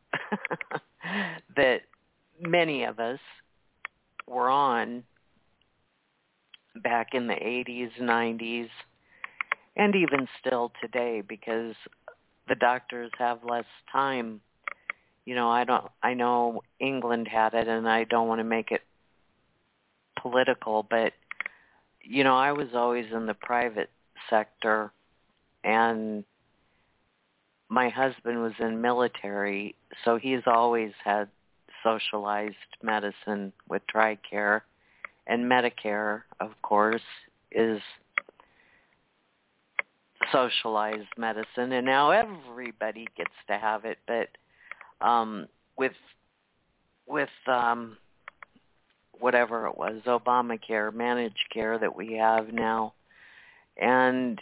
that many of us were on back in the 80s, 90s, and even still today, because the doctors have less time. You know, I know England had it, and I don't want to make it political, but, you know, I was always in the private sector, and my husband was in military, so he's always had socialized medicine with TRICARE, and Medicare, of course, is socialized medicine, and now everybody gets to have it, but with whatever it was, Obamacare, managed care that we have now, and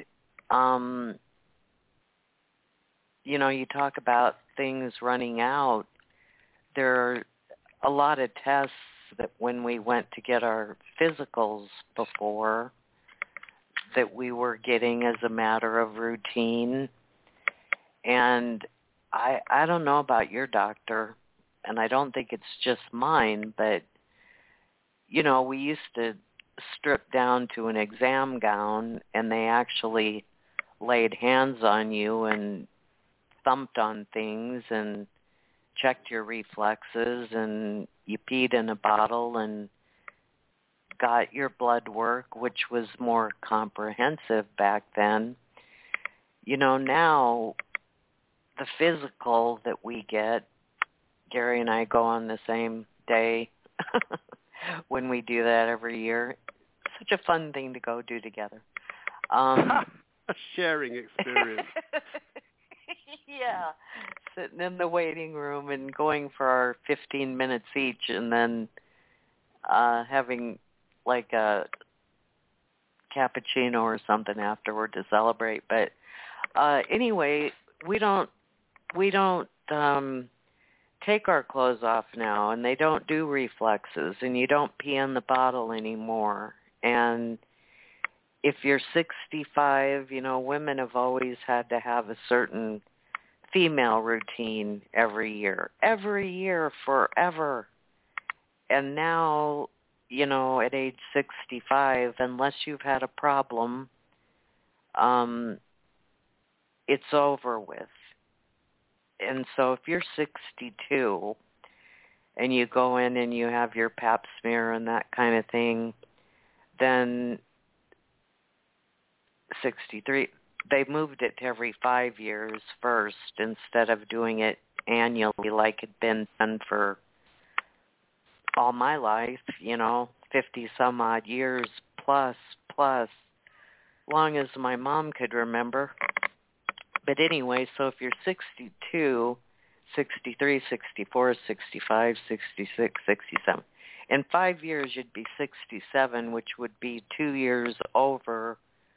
you know, you talk about things running out. There are a lot of tests that when we went to get our physicals before that we were getting as a matter of routine. And I don't know about your doctor, and I don't think it's just mine, but, you know, we used to strip down to an exam gown, and they actually laid hands on you and thumped on things and checked your reflexes, and you peed in a bottle and got your blood work, which was more comprehensive back then. You know, now the physical that we get, Gary and I go on the same day when we do that every year. Such a fun thing to go do together. A sharing experience. Yeah, sitting in the waiting room and going for our 15 minutes each, and then having like a cappuccino or something afterward to celebrate. But anyway, we don't take our clothes off now, and they don't do reflexes, and you don't pee in the bottle anymore. And if you're 65, you know, women have always had to have a certain female routine every year, forever. And now, you know, at age 65, unless you've had a problem, it's over with. And so if you're 62 and you go in and you have your pap smear and that kind of thing, then 63, they moved it to every 5 years first instead of doing it annually like it'd been done for all my life, you know, 50 some odd years plus, long as my mom could remember. But anyway, so if you're 62, 63, 64, 65, 66, 67, in 5 years you'd be 67, which would be 2 years over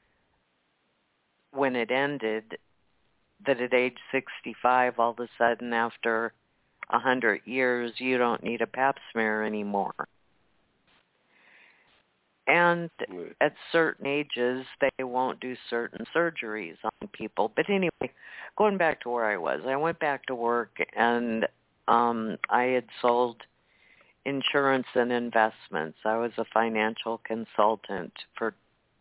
when it ended, that at age 65, all of a sudden after 100 years, you don't need a pap smear anymore. And at certain ages, they won't do certain surgeries on people. But anyway, going back to where I was, I went back to work, and I had sold insurance and investments. I was a financial consultant for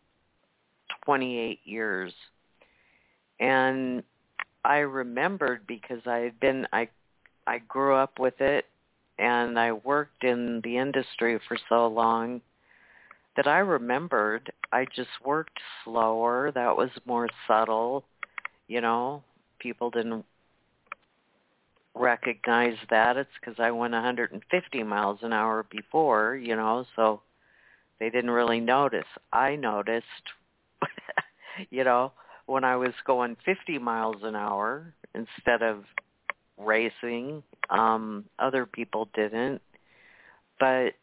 28 years. And I remembered, because I grew up with it, and I worked in the industry for so long, that I remembered I just worked slower. That was more subtle. People didn't recognize that. It's because I went 150 miles an hour before, so they didn't really notice. I noticed, when I was going 50 miles an hour instead of racing. Other people didn't. But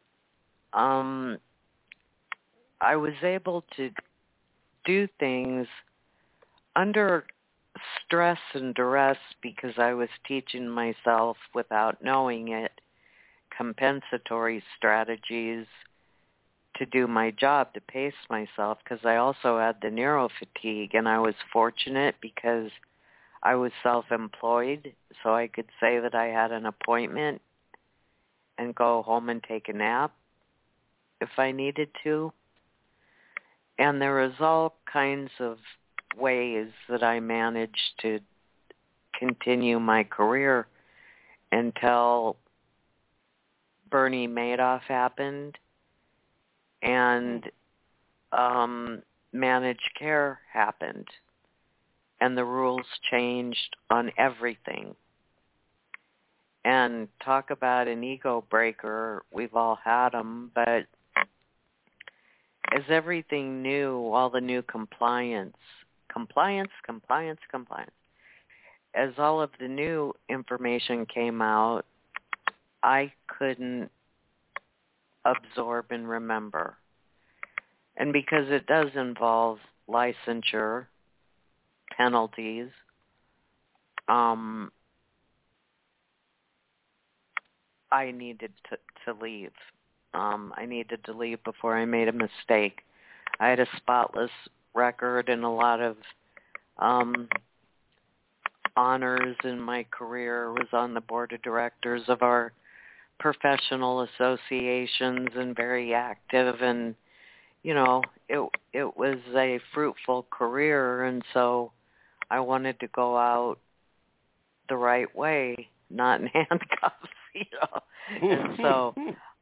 I was able to do things under stress and duress because I was teaching myself, without knowing it, compensatory strategies to do my job, to pace myself, because I also had the neurofatigue, and I was fortunate because I was self-employed, so I could say that I had an appointment and go home and take a nap if I needed to. And there was all kinds of ways that I managed to continue my career until Bernie Madoff happened and managed care happened. And the rules changed on everything. And talk about an ego breaker, we've all had them, but as everything new, all the new compliance, as all of the new information came out, I couldn't absorb and remember. And because it does involve licensure, penalties, I needed to leave. I needed to leave before I made a mistake. I had a spotless record and a lot of honors in my career. Was on the board of directors of our professional associations and very active, and it was a fruitful career, and so I wanted to go out the right way, not in handcuffs, And so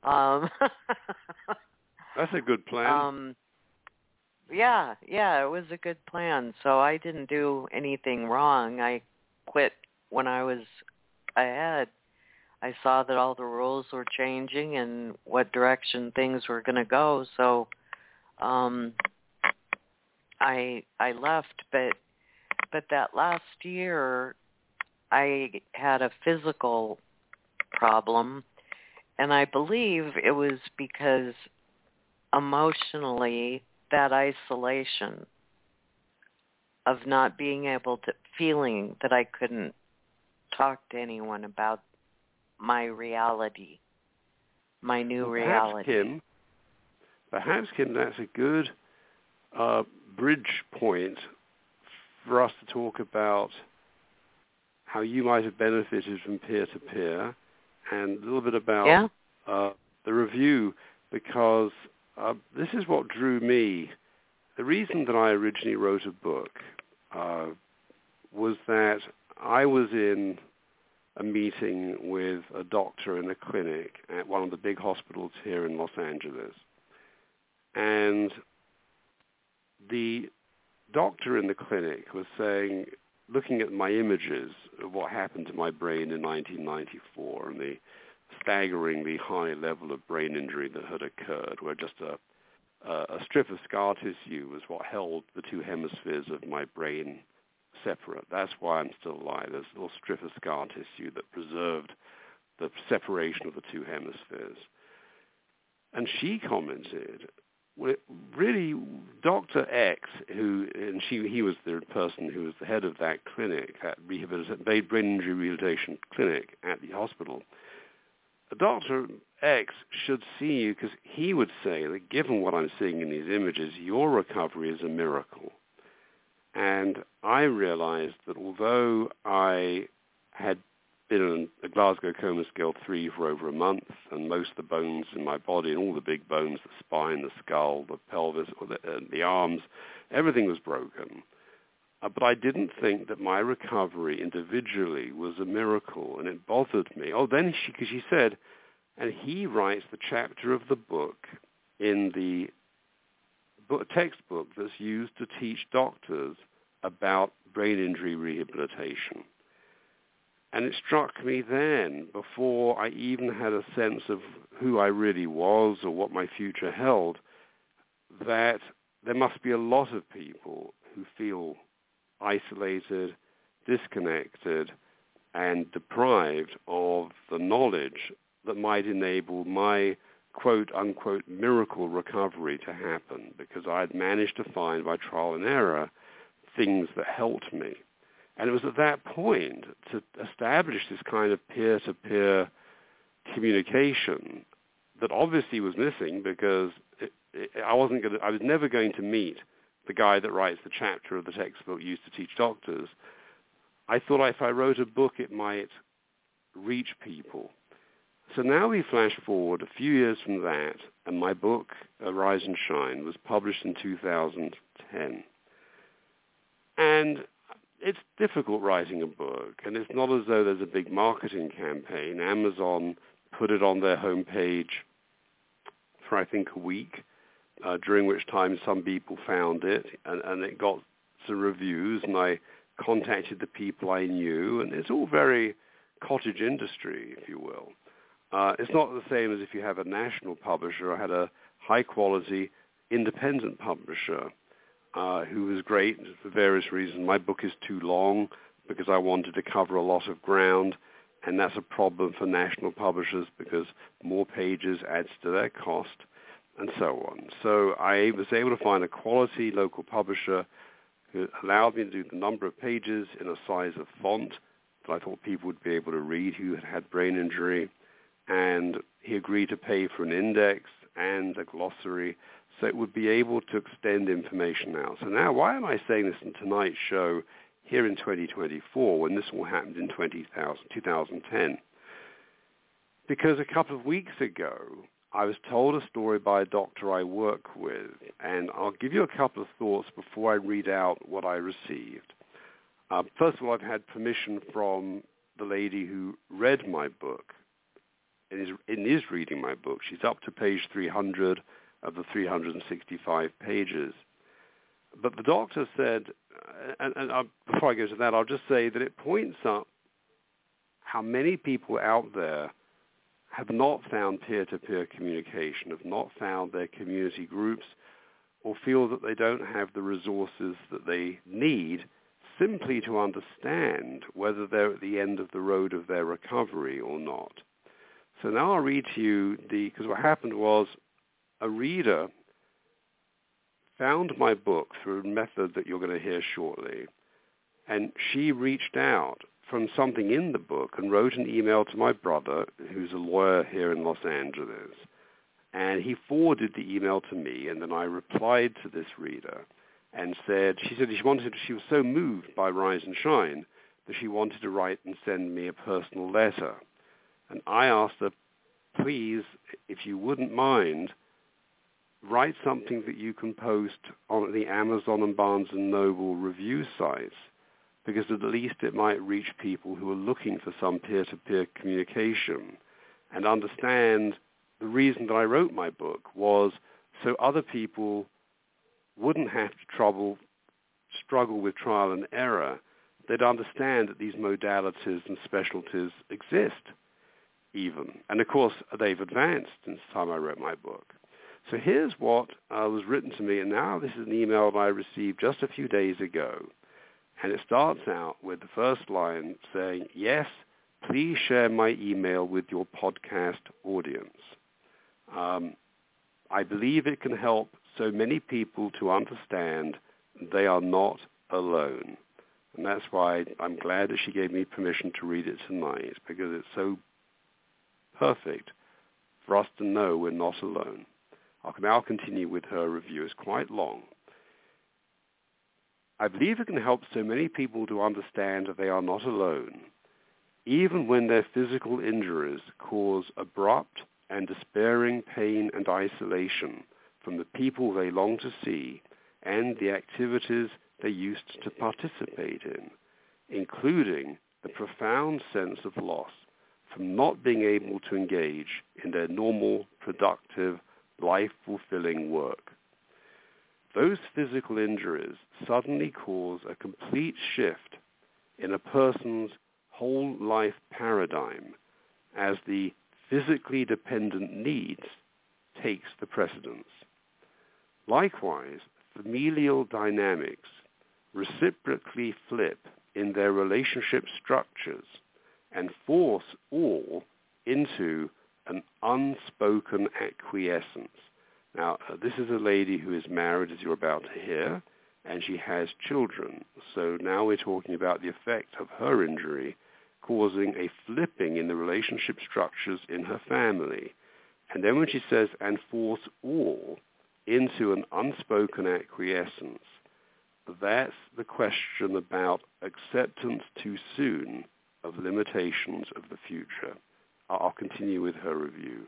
that's a good plan. Yeah, it was a good plan. So I didn't do anything wrong. I quit when I was ahead. I saw that all the rules were changing and what direction things were going to go. So I left, but that last year I had a physical problem, and I believe it was because emotionally, that isolation of not being able to, feeling that I couldn't talk to anyone about my reality, my new reality. Perhaps, Kim, that's a good bridge point for us to talk about how you might have benefited from peer-to-peer, and a little bit about the review, because this is what drew me. The reason that I originally wrote a book was that I was in a meeting with a doctor in a clinic at one of the big hospitals here in Los Angeles. And the doctor in the clinic was saying, looking at my images of what happened to my brain in 1994 and the staggeringly high level of brain injury that had occurred, where just a strip of scar tissue was what held the two hemispheres of my brain separate. That's why I'm still alive. There's a little strip of scar tissue that preserved the separation of the two hemispheres. And she commented, well, really, Dr. X, he was the person who was the head of that clinic, that brain injury rehabilitation clinic at the hospital. Dr. X should see you, because he would say that given what I'm seeing in these images, your recovery is a miracle. And I realized that although I had been on a Glasgow Coma Scale 3 for over a month, and most of the bones in my body, and all the big bones, the spine, the skull, the pelvis, the arms, everything was broken. But I didn't think that my recovery individually was a miracle, and it bothered me. Then because she said, and he writes the chapter of the book in the textbook that's used to teach doctors about brain injury rehabilitation. And it struck me then, before I even had a sense of who I really was or what my future held, that there must be a lot of people who feel isolated, disconnected, and deprived of the knowledge that might enable my quote-unquote miracle recovery to happen, because I had managed to find by trial and error things that helped me. And it was at that point, to establish this kind of peer-to-peer communication that obviously was missing, because I was never going to meet the guy that writes the chapter of the textbook used to teach doctors. I thought if I wrote a book, it might reach people. So now we flash forward a few years from that, and my book, Rise and Shine, was published in 2010. And it's difficult writing a book, and it's not as though there's a big marketing campaign. Amazon put it on their homepage for, I think, a week, during which time some people found it, and it got some reviews, and I contacted the people I knew, and it's all very cottage industry, if you will. It's not the same as if you have a national publisher. I had a high-quality independent publisher who was great for various reasons. My book is too long because I wanted to cover a lot of ground, and that's a problem for national publishers because more pages adds to their cost, and so on. So I was able to find a quality local publisher who allowed me to do the number of pages in a size of font that I thought people would be able to read who had had brain injury, and he agreed to pay for an index and a glossary so it would be able to extend information out. So now, why am I saying this in tonight's show here in 2024 when this all happened in 2010? Because a couple of weeks ago, I was told a story by a doctor I work with, and I'll give you a couple of thoughts before I read out what I received. First of all, I've had permission from the lady who read my book and is reading my book. She's up to page 300 of the 365 pages. But the doctor said, and before I go to that, I'll just say that it points up how many people out there have not found peer-to-peer communication, have not found their community groups, or feel that they don't have the resources that they need simply to understand whether they're at the end of the road of their recovery or not. So now I'll read to you because what happened was a reader found my book through a method that you're going to hear shortly, and she reached out from something in the book and wrote an email to my brother, who's a lawyer here in Los Angeles, and he forwarded the email to me, and then I replied to this reader and said, she said she was so moved by Rise and Shine that she wanted to write and send me a personal letter. And I asked her, please, if you wouldn't mind, write something that you can post on the Amazon and Barnes & Noble review sites, because at least it might reach people who are looking for some peer-to-peer communication and understand the reason that I wrote my book was so other people wouldn't have to struggle with trial and error. They'd understand that these modalities and specialties exist even. And, of course, they've advanced since the time I wrote my book. So here's what was written to me, and now this is an email that I received just a few days ago. And it starts out with the first line saying, yes, please share my email with your podcast audience. I believe it can help so many people to understand they are not alone. And that's why I'm glad that she gave me permission to read it tonight, because it's so perfect for us to know we're not alone. I'll now continue with her review. It's quite long. I believe it can help so many people to understand that they are not alone, even when their physical injuries cause abrupt and despairing pain and isolation from the people they long to see and the activities they used to participate in, including the profound sense of loss from not being able to engage in their normal, productive, life-fulfilling work. Those physical injuries suddenly cause a complete shift in a person's whole life paradigm as the physically dependent needs takes the precedence. Likewise, familial dynamics reciprocally flip in their relationship structures and force all into an unspoken acquiescence. Now, this is a lady who is married, as you're about to hear, and she has children. So now we're talking about the effect of her injury causing a flipping in the relationship structures in her family. And then when she says, and force all into an unspoken acquiescence, that's the question about acceptance too soon of limitations of the future. I'll continue with her review.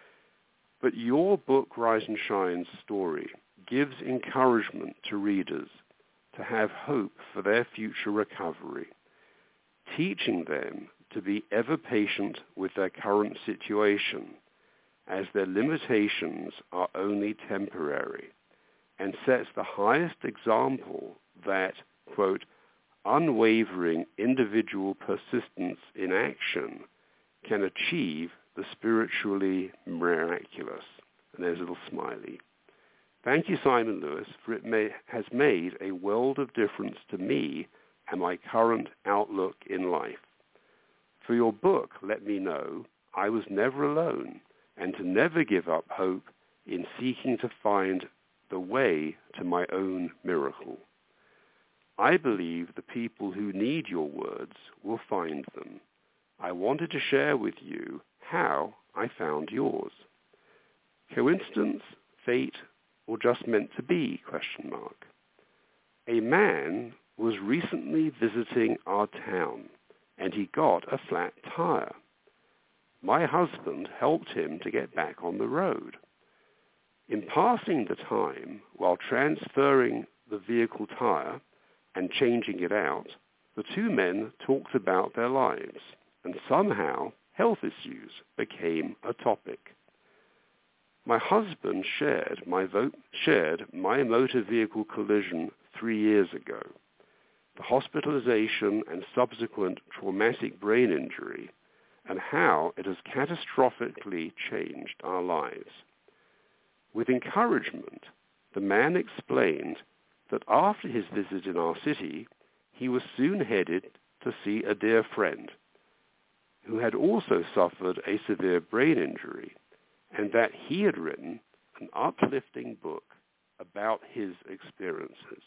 But your book, Rise and Shine's story, gives encouragement to readers to have hope for their future recovery, teaching them to be ever patient with their current situation, as their limitations are only temporary, and sets the highest example that, quote, unwavering individual persistence in action can achieve the spiritually miraculous. And there's a little smiley. Thank you, Simon Lewis, for it has made a world of difference to me and my current outlook in life. For your book, let me know I was never alone, and to never give up hope in seeking to find the way to my own miracle. I believe the people who need your words will find them. I wanted to share with you how I found yours. Coincidence, fate, or just meant to be? ? A man was recently visiting our town, and he got a flat tire. My husband helped him to get back on the road. In passing the time while transferring the vehicle tire and changing it out, the two men talked about their lives, and somehow health issues became a topic. My husband shared my motor vehicle collision 3 years ago, the hospitalization and subsequent traumatic brain injury, and how it has catastrophically changed our lives. With encouragement, the man explained that after his visit in our city, he was soon headed to see a dear friend who had also suffered a severe brain injury, and that he had written an uplifting book about his experiences.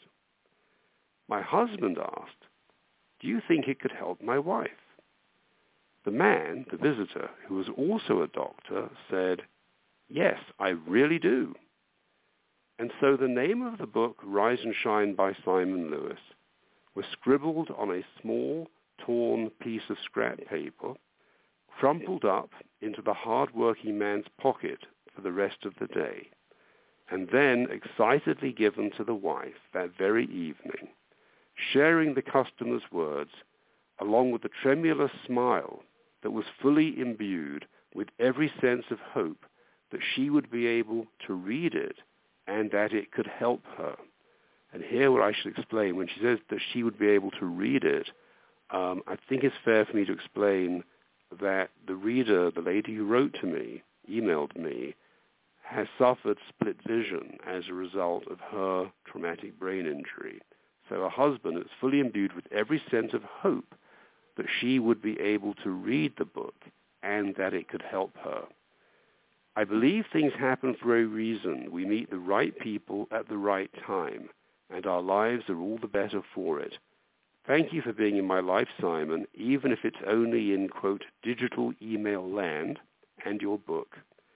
My husband asked, "Do you think it could help my wife?" The man, the visitor, who was also a doctor, said, "Yes, I really do." And so the name of the book, Rise and Shine by Simon Lewis, was scribbled on a small, torn piece of scrap paper, crumpled up into the hard-working man's pocket for the rest of the day, and then excitedly given to the wife that very evening, sharing the customer's words along with a tremulous smile that was fully imbued with every sense of hope that she would be able to read it and that it could help her. And here what I should explain, when she says that she would be able to read it, I think it's fair for me to explain that the reader, the lady who wrote to me, emailed me, has suffered split vision as a result of her traumatic brain injury. So her husband is fully imbued with every sense of hope that she would be able to read the book and that it could help her. I believe things happen for a reason. We meet the right people at the right time, and our lives are all the better for it. Thank you for being in my life, Simon, even if it's only in, quote, digital email land, and your book.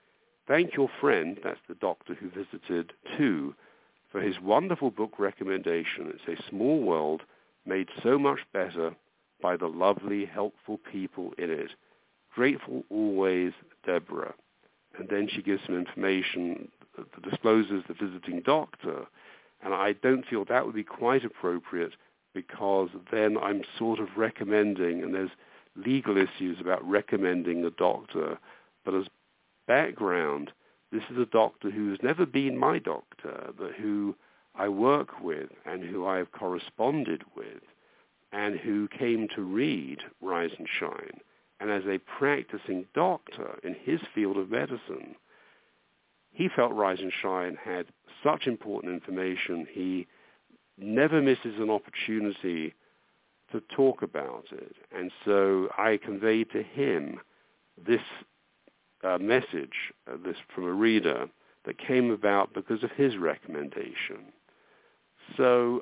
thank your friend, that's the doctor who visited too, for his wonderful book recommendation. It's A Small World Made So Much Better by the lovely, helpful people in it. Grateful always, Deborah. And then she gives some information that discloses the visiting doctor. And I don't feel that would be quite appropriate, because then I'm sort of recommending, and there's legal issues about recommending a doctor. But as background, this is a doctor who has never been my doctor, but who I work with and who I have corresponded with, and who came to read Rise and Shine. And as a practicing doctor in his field of medicine, he felt Rise and Shine had such important information, he never misses an opportunity to talk about it. And so I conveyed to him this message, this from a reader, that came about because of his recommendation. So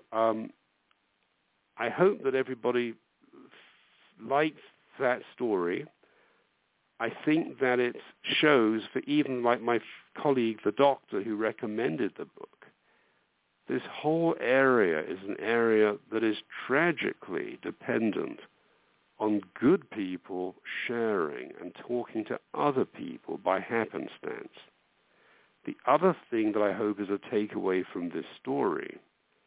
I hope that everybody likes that story. I think that it shows, for even like my colleague, the doctor who recommended the book, this whole area is an area that is tragically dependent on good people sharing and talking to other people by happenstance. The other thing that I hope is a takeaway from this story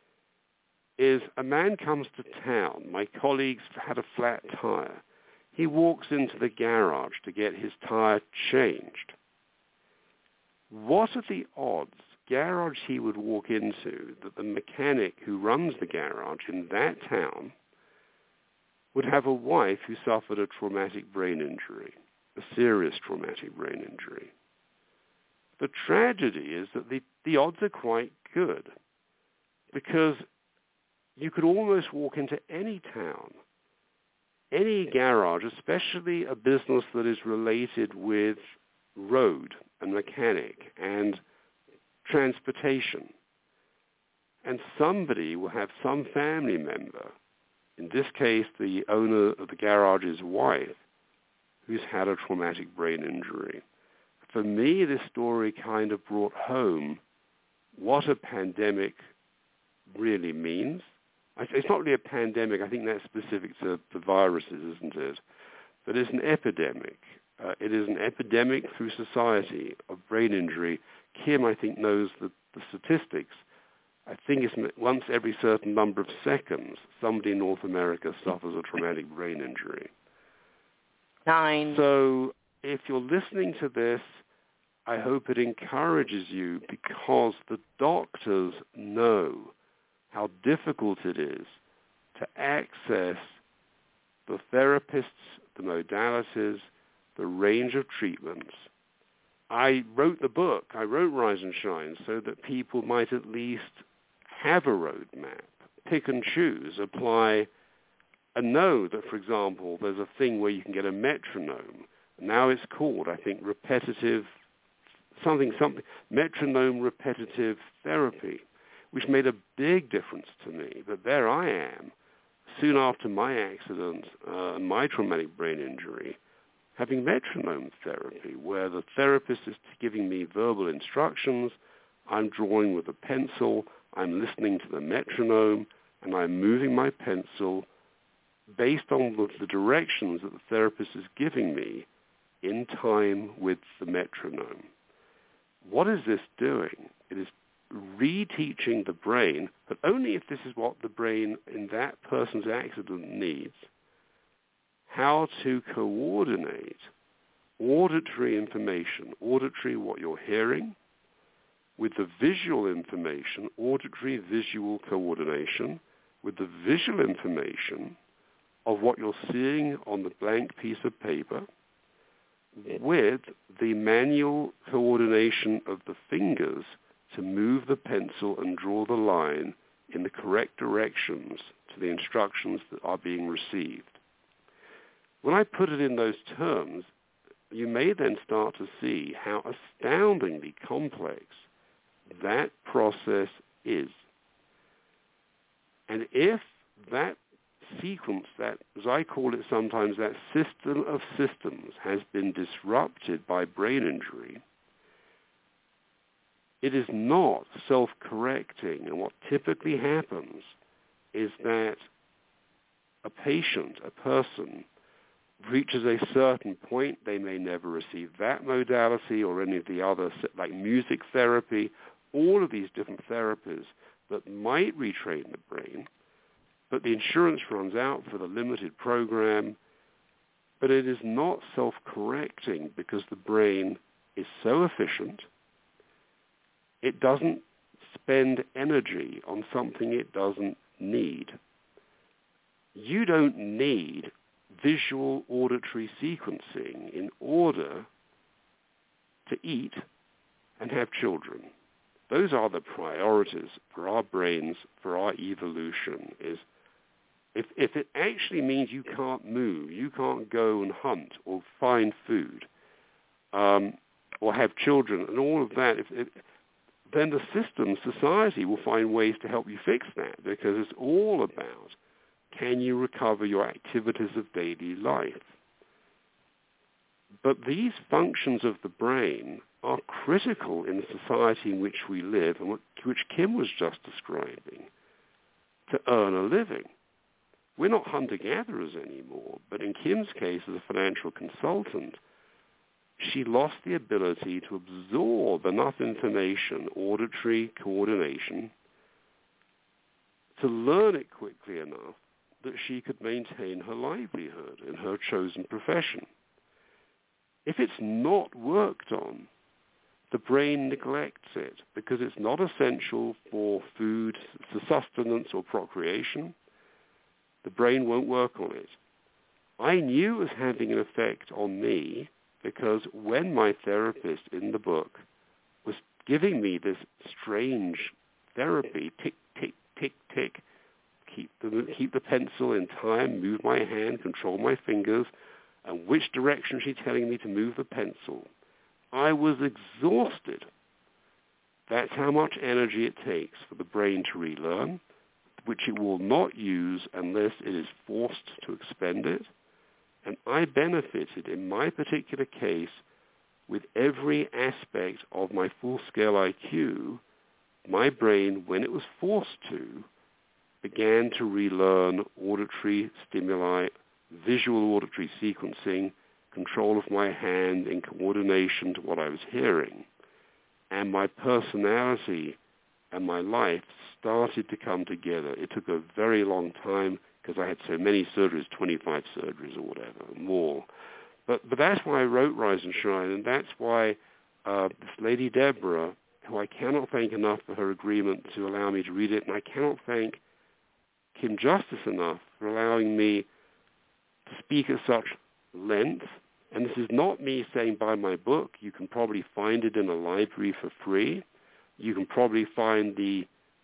is a man comes to town. My colleagues had a flat tire. He walks into the garage to get his tire changed. What are the odds, garage he would walk into, that the mechanic who runs the garage in that town would have a wife who suffered a traumatic brain injury, a serious traumatic brain injury? The tragedy is that the odds are quite good, because you could almost walk into any town, any garage, especially a business that is related with road and mechanic and transportation, and somebody will have some family member, in this case the owner of the garage's wife, who's had a traumatic brain injury. For me, this story kind of brought home what a pandemic really means. It's not really a pandemic. I think that's specific to the viruses, isn't it? But it's an epidemic. It is an epidemic through society of brain injury. Kim, I think, knows the statistics. I think it's once every certain number of seconds, somebody in North America suffers a traumatic brain injury. 9. So if you're listening to this, I hope it encourages you, because the doctors know how difficult it is to access the therapists, the modalities, the range of treatments. I wrote the book, I wrote Rise and Shine, so that people might at least have a roadmap, pick and choose, apply, and know that, for example, there's a thing where you can get a metronome. Now it's called, I think, metronome repetitive therapy, which made a big difference to me. But there I am, soon after my accident, my traumatic brain injury, having metronome therapy, where the therapist is giving me verbal instructions, I'm drawing with a pencil, I'm listening to the metronome, and I'm moving my pencil based on the directions that the therapist is giving me in time with the metronome. What is this doing? It is reteaching the brain, but only if this is what the brain in that person's accident needs, how to coordinate auditory information, auditory, what you're hearing, with the visual information, auditory visual coordination, with the visual information of what you're seeing on the blank piece of paper, with the manual coordination of the fingers to move the pencil and draw the line in the correct directions to the instructions that are being received. When I put it in those terms, you may then start to see how astoundingly complex that process is. And if that sequence, that, as I call it sometimes, that system of systems has been disrupted by brain injury, it is not self-correcting. And what typically happens is that a patient, a person, reaches a certain point. They may never receive that modality or any of the others, like music therapy, all of these different therapies that might retrain the brain, but the insurance runs out for the limited program. But it is not self-correcting because the brain is so efficient, it doesn't spend energy on something it doesn't need. You don't need visual auditory sequencing in order to eat and have children. Those are the priorities for our brains, for our evolution. Is if it actually means you can't move, you can't go and hunt or find food, or have children and all of that, then the system, society, will find ways to help you fix that, because it's all about, can you recover your activities of daily life? But these functions of the brain are critical in the society in which we live, and which Kim was just describing, to earn a living. We're not hunter-gatherers anymore, but in Kim's case, as a financial consultant, she lost the ability to absorb enough information, auditory coordination, to learn it quickly enough that she could maintain her livelihood in her chosen profession. If it's not worked on, the brain neglects it because it's not essential for food, for sustenance or procreation. The brain won't work on it. I knew it was having an effect on me because when my therapist in the book was giving me this strange therapy, tick, tick, tick, tick, keep the pencil in time, move my hand, control my fingers, and which direction she's telling me to move the pencil, I was exhausted. That's how much energy it takes for the brain to relearn, which it will not use unless it is forced to expend it. And I benefited in my particular case with every aspect of my full-scale IQ. My brain, when it was forced to, began to relearn auditory stimuli, visual auditory sequencing, control of my hand in coordination to what I was hearing. And my personality and my life started to come together. It took a very long time because I had so many surgeries, 25 surgeries or whatever, more. But that's why I wrote Rise and Shine, and that's why this lady Deborah, who I cannot thank enough for her agreement to allow me to read it, and I cannot thank Kim Justice enough for allowing me to speak at such length. And this is not me saying buy my book. You can probably find it in a library for free. You can probably find the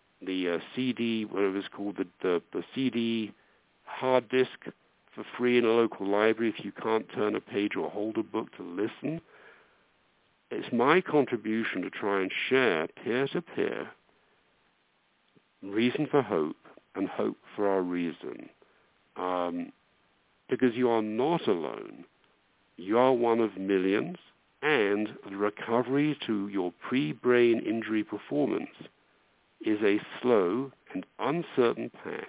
CD, whatever it's called, the CD hard disk for free in a local library if you can't turn a page or hold a book to listen. It's my contribution to try and share peer-to-peer reason for hope and hope for our reason. Because you are not alone. You are one of millions, and the recovery to your pre-brain injury performance is a slow and uncertain path.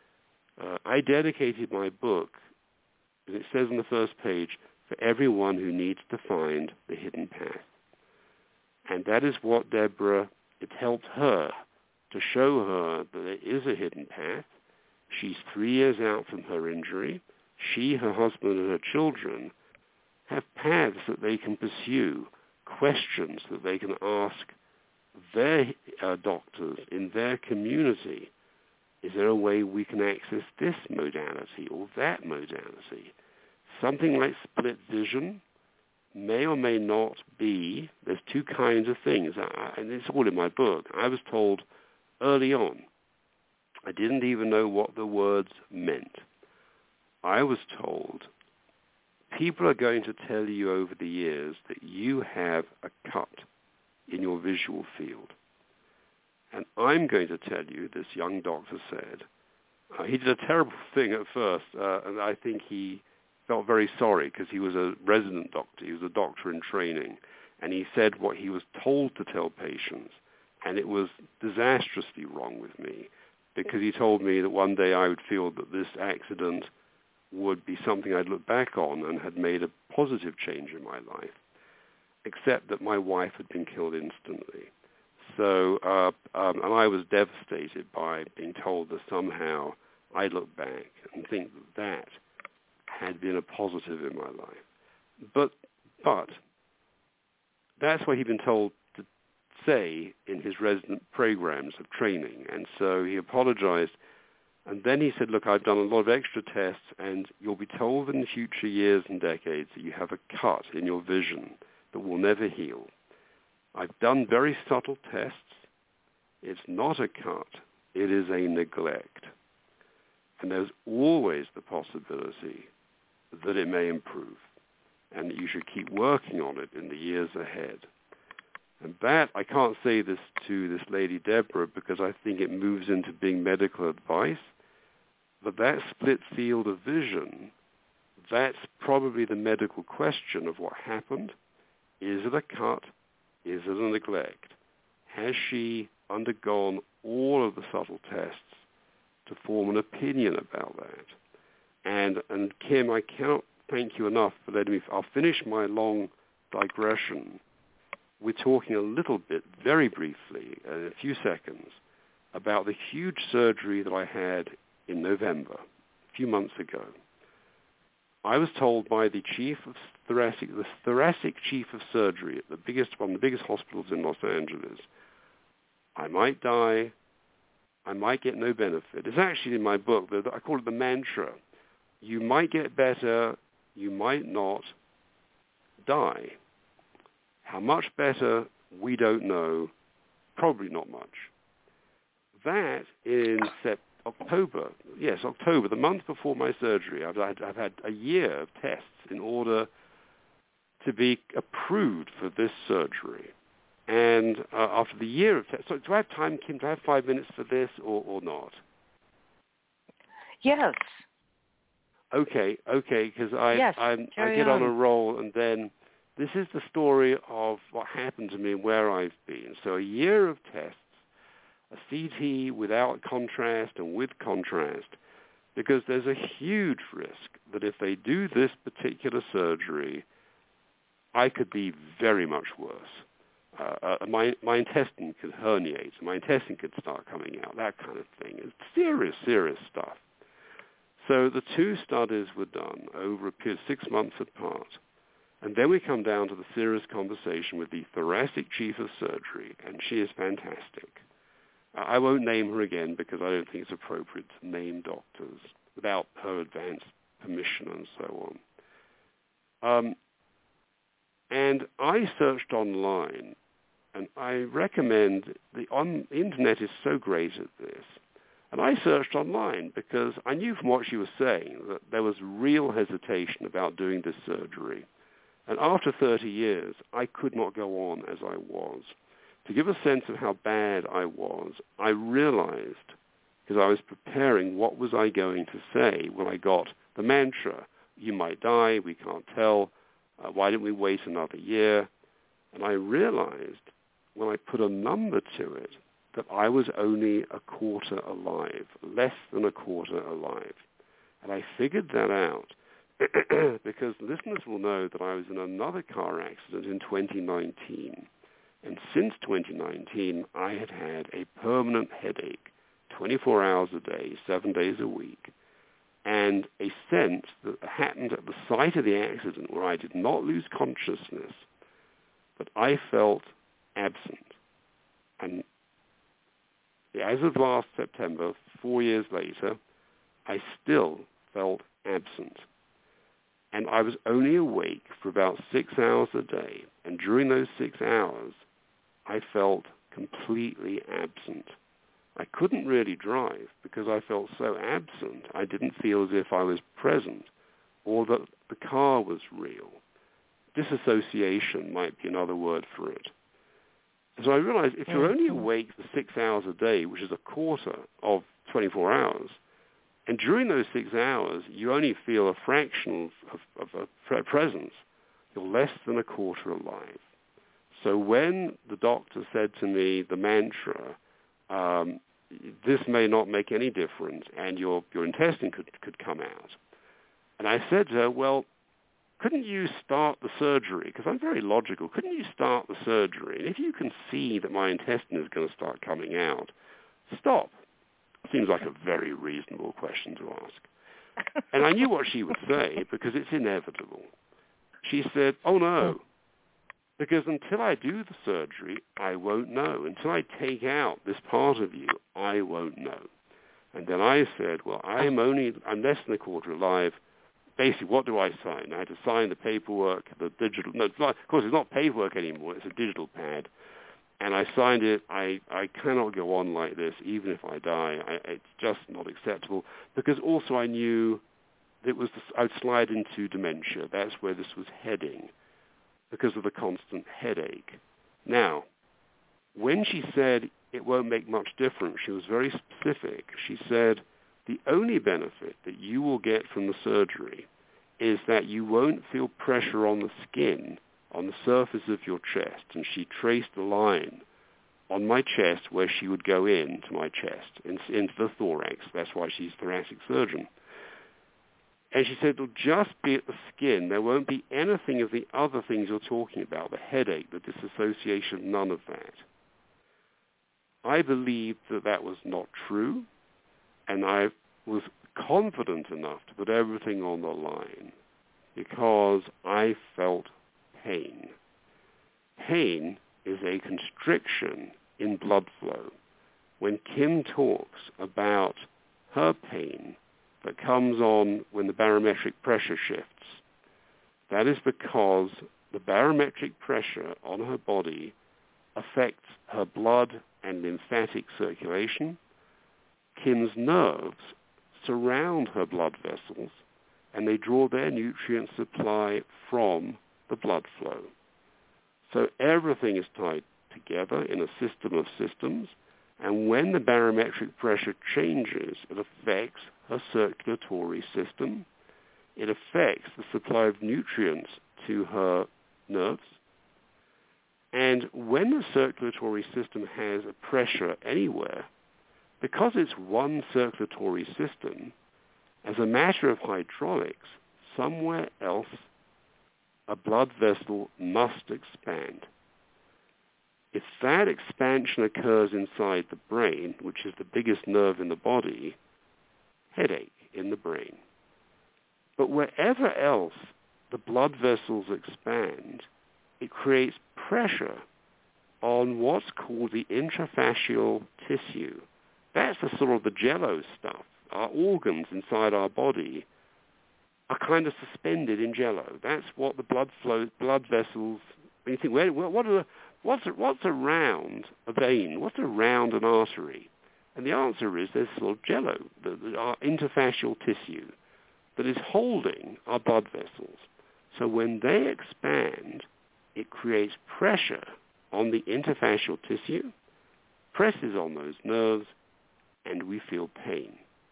I dedicated my book, as it says on the first page, for everyone who needs to find the hidden path. And that is what Deborah, it helped her to show her that there is a hidden path. She's 3 years out from her injury. She, her husband, and her children have paths that they can pursue, questions that they can ask their doctors in their community. Is there a way we can access this modality or that modality? Something like split vision may or may not be. There's two kinds of things, and it's all in my book. I was told early on, I didn't even know what the words meant. I was told, people are going to tell you over the years that you have a cut in your visual field. And I'm going to tell you, this young doctor said, he did a terrible thing at first, and I think he felt very sorry because he was a resident doctor. He was a doctor in training. And he said what he was told to tell patients, and it was disastrously wrong with me, because he told me that one day I would feel that this accident would be something I'd look back on and had made a positive change in my life, except that my wife had been killed instantly. So, and I was devastated by being told that somehow I'd look back and think that had been a positive in my life. But that's what he'd been told to say in his resident programs of training. And so he apologized. And then he said, look, I've done a lot of extra tests, and you'll be told in future years and decades that you have a cut in your vision that will never heal. I've done very subtle tests. It's not a cut. It is a neglect. And there's always the possibility that it may improve, and that you should keep working on it in the years ahead. And that, I can't say this to this lady Deborah because I think it moves into being medical advice, but that split field of vision, that's probably the medical question of what happened. Is it a cut? Is it a neglect? Has she undergone all of the subtle tests to form an opinion about that? And Kim, I cannot thank you enough for letting me. I'll finish my long digression. We're talking a little bit, very briefly, in a few seconds, about the huge surgery that I had in November, a few months ago. I was told by the thoracic chief of surgery at one of the biggest hospitals in Los Angeles, I might die, I might get no benefit. It's actually in my book. I call it the mantra. You might get better, you might not die. How much better, we don't know. Probably not much. That in October, the month before my surgery, I've had a year of tests in order to be approved for this surgery. And after the year of tests, so do I have time, Kim? Do I have 5 minutes for this or not? Yes. Okay, because I get on a roll, and then this is the story of what happened to me and where I've been. So a year of tests, a CT without contrast and with contrast, because there's a huge risk that if they do this particular surgery, I could be very much worse. My intestine could herniate, my intestine could start coming out, that kind of thing. It's serious, serious stuff. So the two studies were done over a period of 6 months apart. And then we come down to the serious conversation with the thoracic chief of surgery, and she is fantastic. I won't name her again because I don't think it's appropriate to name doctors without her advance permission and so on. And I searched online, and I recommend the internet is so great at this. And I searched online because I knew from what she was saying that there was real hesitation about doing this surgery. And after 30 years, I could not go on as I was. To give a sense of how bad I was, I realized, because I was preparing, what was I going to say when I got the mantra, you might die, we can't tell, why didn't we wait another year? And I realized when I put a number to it that I was only a quarter alive, less than a quarter alive. And I figured that out because listeners will know that I was in another car accident in 2019. And since 2019, I had had a permanent headache, 24 hours a day, 7 days a week, and a sense that happened at the site of the accident where I did not lose consciousness, but I felt absent. And as of last September, 4 years later, I still felt absent. And I was only awake for about 6 hours a day. And during those 6 hours, I felt completely absent. I couldn't really drive because I felt so absent. I didn't feel as if I was present or that the car was real. Disassociation might be another word for it. So I realized if you're only awake for 6 hours a day, which is a quarter of 24 hours, and during those 6 hours you only feel a fraction of a presence, you're less than a quarter alive. So when the doctor said to me the mantra, this may not make any difference, and your intestine could come out. And I said to her, well, couldn't you start the surgery? Because I'm very logical. Couldn't you start the surgery? And if you can see that my intestine is going to start coming out, stop. Seems like a very reasonable question to ask. And I knew what she would say, because it's inevitable. She said, oh, no, because until I do the surgery, I won't know. Until I take out this part of you, I won't know. And then I said, well, I'm less than a quarter alive. Basically, what do I sign? I had to sign the paperwork, the digital. No, of course, it's not paperwork anymore. It's a digital pad. And I signed it. I cannot go on like this, even if I die. It's just not acceptable. Because also I knew that I'd slide into dementia. That's where this was heading, because of the constant headache. Now, when she said it won't make much difference, she was very specific. She said, the only benefit that you will get from the surgery is that you won't feel pressure on the skin on the surface of your chest. And she traced a line on my chest where she would go into my chest, into the thorax. That's why she's a thoracic surgeon. And she said, it'll just be at the skin. There won't be anything of the other things you're talking about, the headache, the disassociation, none of that. I believed that that was not true, and I was confident enough to put everything on the line because I felt pain. Pain is a constriction in blood flow. When Kim talks about her pain that comes on when the barometric pressure shifts, that is because the barometric pressure on her body affects her blood and lymphatic circulation. Kim's nerves surround her blood vessels, and they draw their nutrient supply from the blood flow. So everything is tied together in a system of systems, and when the barometric pressure changes, it affects her circulatory system. It affects the supply of nutrients to her nerves. And when the circulatory system has a pressure anywhere, because it's one circulatory system, as a matter of hydraulics, somewhere else a blood vessel must expand. If that expansion occurs inside the brain, which is the biggest nerve in the body, headache in the brain. But wherever else the blood vessels expand, it creates pressure on what's called the intrafascial tissue. That's the sort of the jello stuff. Our organs inside our body are kind of suspended in jello. That's what the blood vessels. When you think, what's around a vein? What's around an artery? And the answer is there's sort of jello, our interfascial tissue, that is holding our blood vessels. So when they expand, it creates pressure on the interfascial tissue, presses on those nerves, and we feel pain.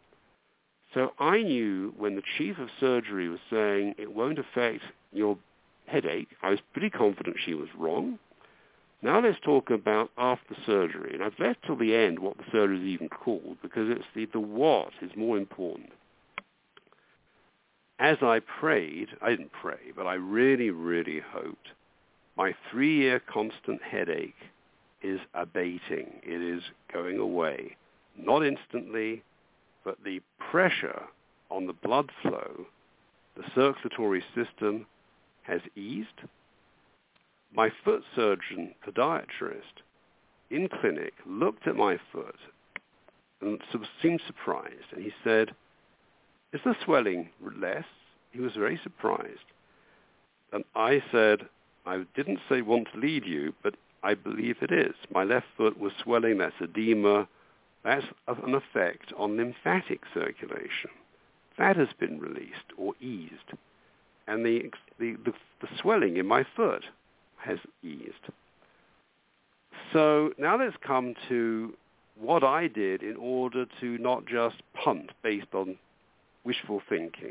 So I knew when the chief of surgery was saying it won't affect your headache, I was pretty confident she was wrong. Now let's talk about after surgery. And I've left till the end what the surgery is even called, because it's the what is more important. As I prayed, I didn't pray, but I really, really hoped my 3-year constant headache is abating. It is going away. Not instantly, but the pressure on the blood flow, the circulatory system, has eased. My foot surgeon, podiatrist, in clinic, looked at my foot and seemed surprised. And he said, is the swelling less? He was very surprised. And I said, I didn't say want to lead you, but I believe it is. My left foot was swelling. That's edema. That's an effect on lymphatic circulation. That has been released or eased. And the swelling in my foot has eased. So now let's come to what I did in order to not just punt based on wishful thinking.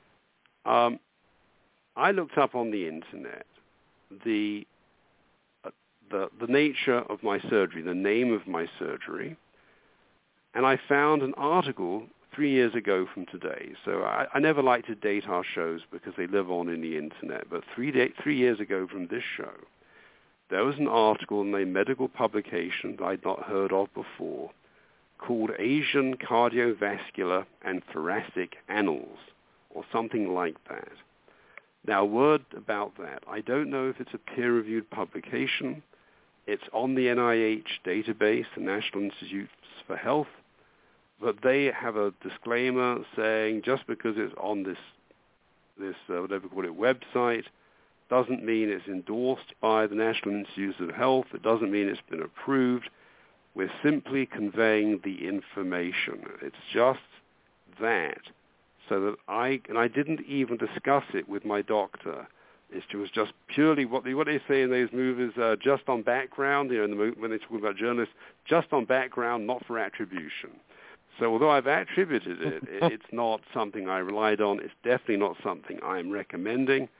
I looked up on the internet the the nature of my surgery, the name of my surgery, and I found an article 3 years ago from today. So I never like to date our shows because they live on in the internet, but 3 years ago from this show, there was an article in a medical publication that I'd not heard of before called Asian Cardiovascular and Thoracic Annals, or something like that. Now, a word about that. I don't know if it's a peer-reviewed publication. It's on the NIH database, the National Institutes for Health, but they have a disclaimer saying just because it's on this whatever you call it, website, doesn't mean it's endorsed by the National Institutes of Health. It doesn't mean it's been approved. We're simply conveying the information. It's just that. So that I didn't even discuss it with my doctor. It was just purely what they say in those movies, just on background, when they talk about journalists, just on background, not for attribution. So although I've attributed it, it's not something I relied on. It's definitely not something I'm recommending.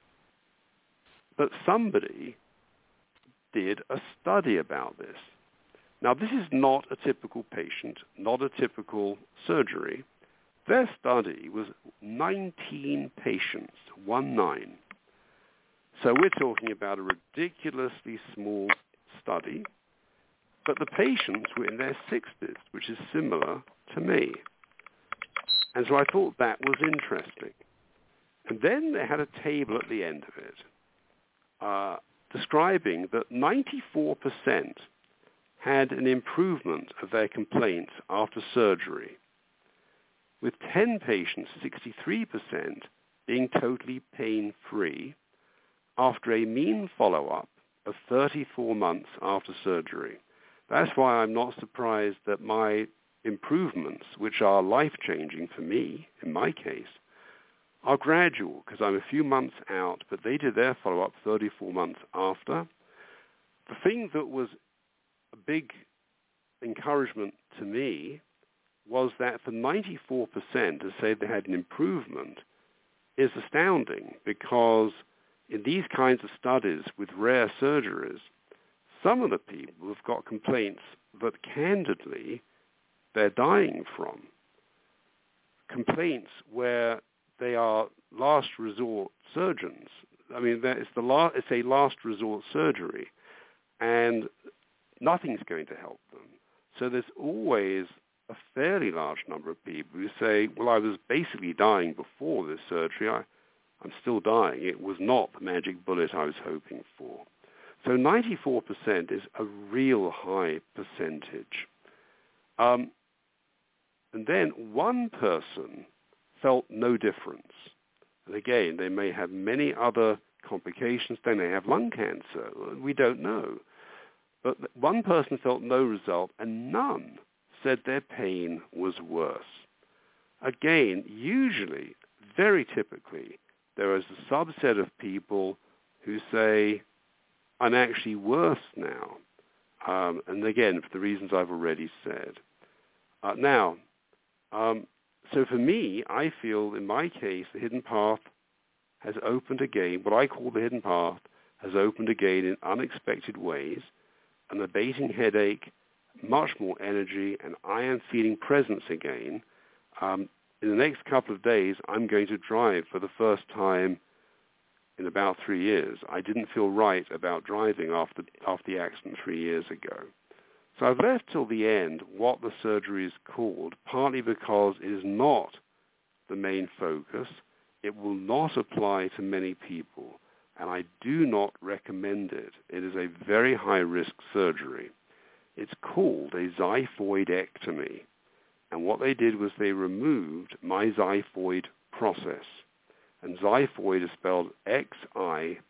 But somebody did a study about this. Now, this is not a typical patient, not a typical surgery. Their study was 19 patients, 19. So we're talking about a ridiculously small study, but the patients were in their 60s, which is similar to me. And so I thought that was interesting. And then they had a table at the end of it describing that 94% had an improvement of their complaints after surgery, with 10 patients, 63%, being totally pain-free after a mean follow-up of 34 months after surgery. That's why I'm not surprised that my improvements, which are life-changing for me, in my case, are gradual, because I'm a few months out, but they did their follow-up 34 months after. The thing that was a big encouragement to me was that for 94% to say they had an improvement is astounding, because in these kinds of studies with rare surgeries, some of the people have got complaints that candidly they're dying from. Complaints where they are last resort surgeons. I mean, it's a last resort surgery, and nothing's going to help them. So there's always a fairly large number of people who say, well, I was basically dying before this surgery. I'm still dying. It was not the magic bullet I was hoping for. So 94% is a real high percentage. And then one person felt no difference. And again, they may have many other complications. They may have lung cancer. We don't know. But one person felt no result, and none said their pain was worse. Again, usually, very typically, there is a subset of people who say, I'm actually worse now. And again, for the reasons I've already said. So for me, I feel in my case, the hidden path has opened again. What I call the hidden path has opened again in unexpected ways. An abating headache, much more energy, and I am feeling presence again. In the next couple of days, I'm going to drive for the first time in about 3 years. I didn't feel right about driving after the accident 3 years ago. So I've left till the end what the surgery is called, partly because it is not the main focus. It will not apply to many people, and I do not recommend it. It is a very high-risk surgery. It's called a xiphoidectomy, and what they did was they removed my xiphoid process, and xiphoid is spelled Xiphoid.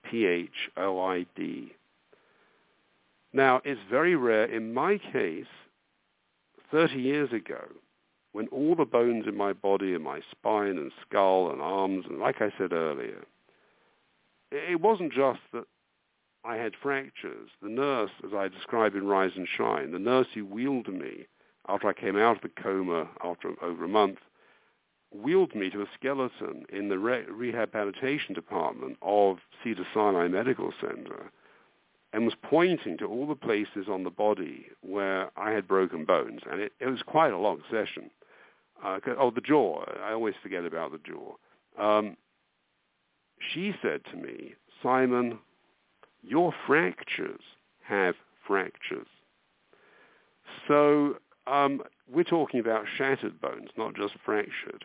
Now, it's very rare. In my case, 30 years ago, when all the bones in my body and my spine and skull and arms, and like I said earlier, it wasn't just that I had fractures. The nurse, as I described in Rise and Shine, the nurse who wheeled me after I came out of the coma after over a month, wheeled me to a skeleton in the rehabilitation department of Cedar-Sinai Medical Center. and was pointing to all the places on the body where I had broken bones. And it was quite a long session. The jaw. I always forget about the jaw. She said to me, Simon, your fractures have fractures. So we're talking about shattered bones, not just fractured.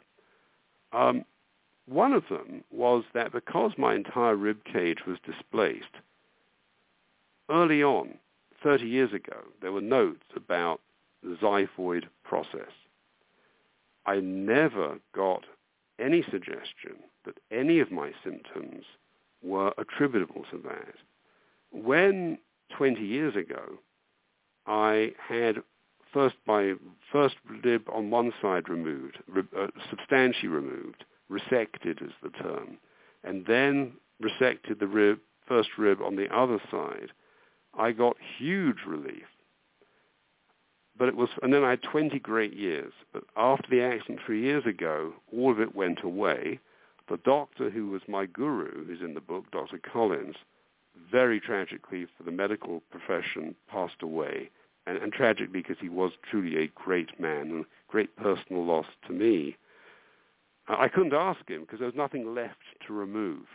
One of them was that because my entire rib cage was displaced, early on, 30 years ago, there were notes about the xiphoid process. I never got any suggestion that any of my symptoms were attributable to that. When 20 years ago, I had my first rib on one side removed, substantially removed, resected is the term, and then resected the first rib on the other side, I got huge relief. And then I had 20 great years. But after the accident 3 years ago, all of it went away. The doctor who was my guru, who's in the book, Dr. Collins, very tragically for the medical profession, passed away. And tragically because he was truly a great man and great personal loss to me. I couldn't ask him because there was nothing left to remove.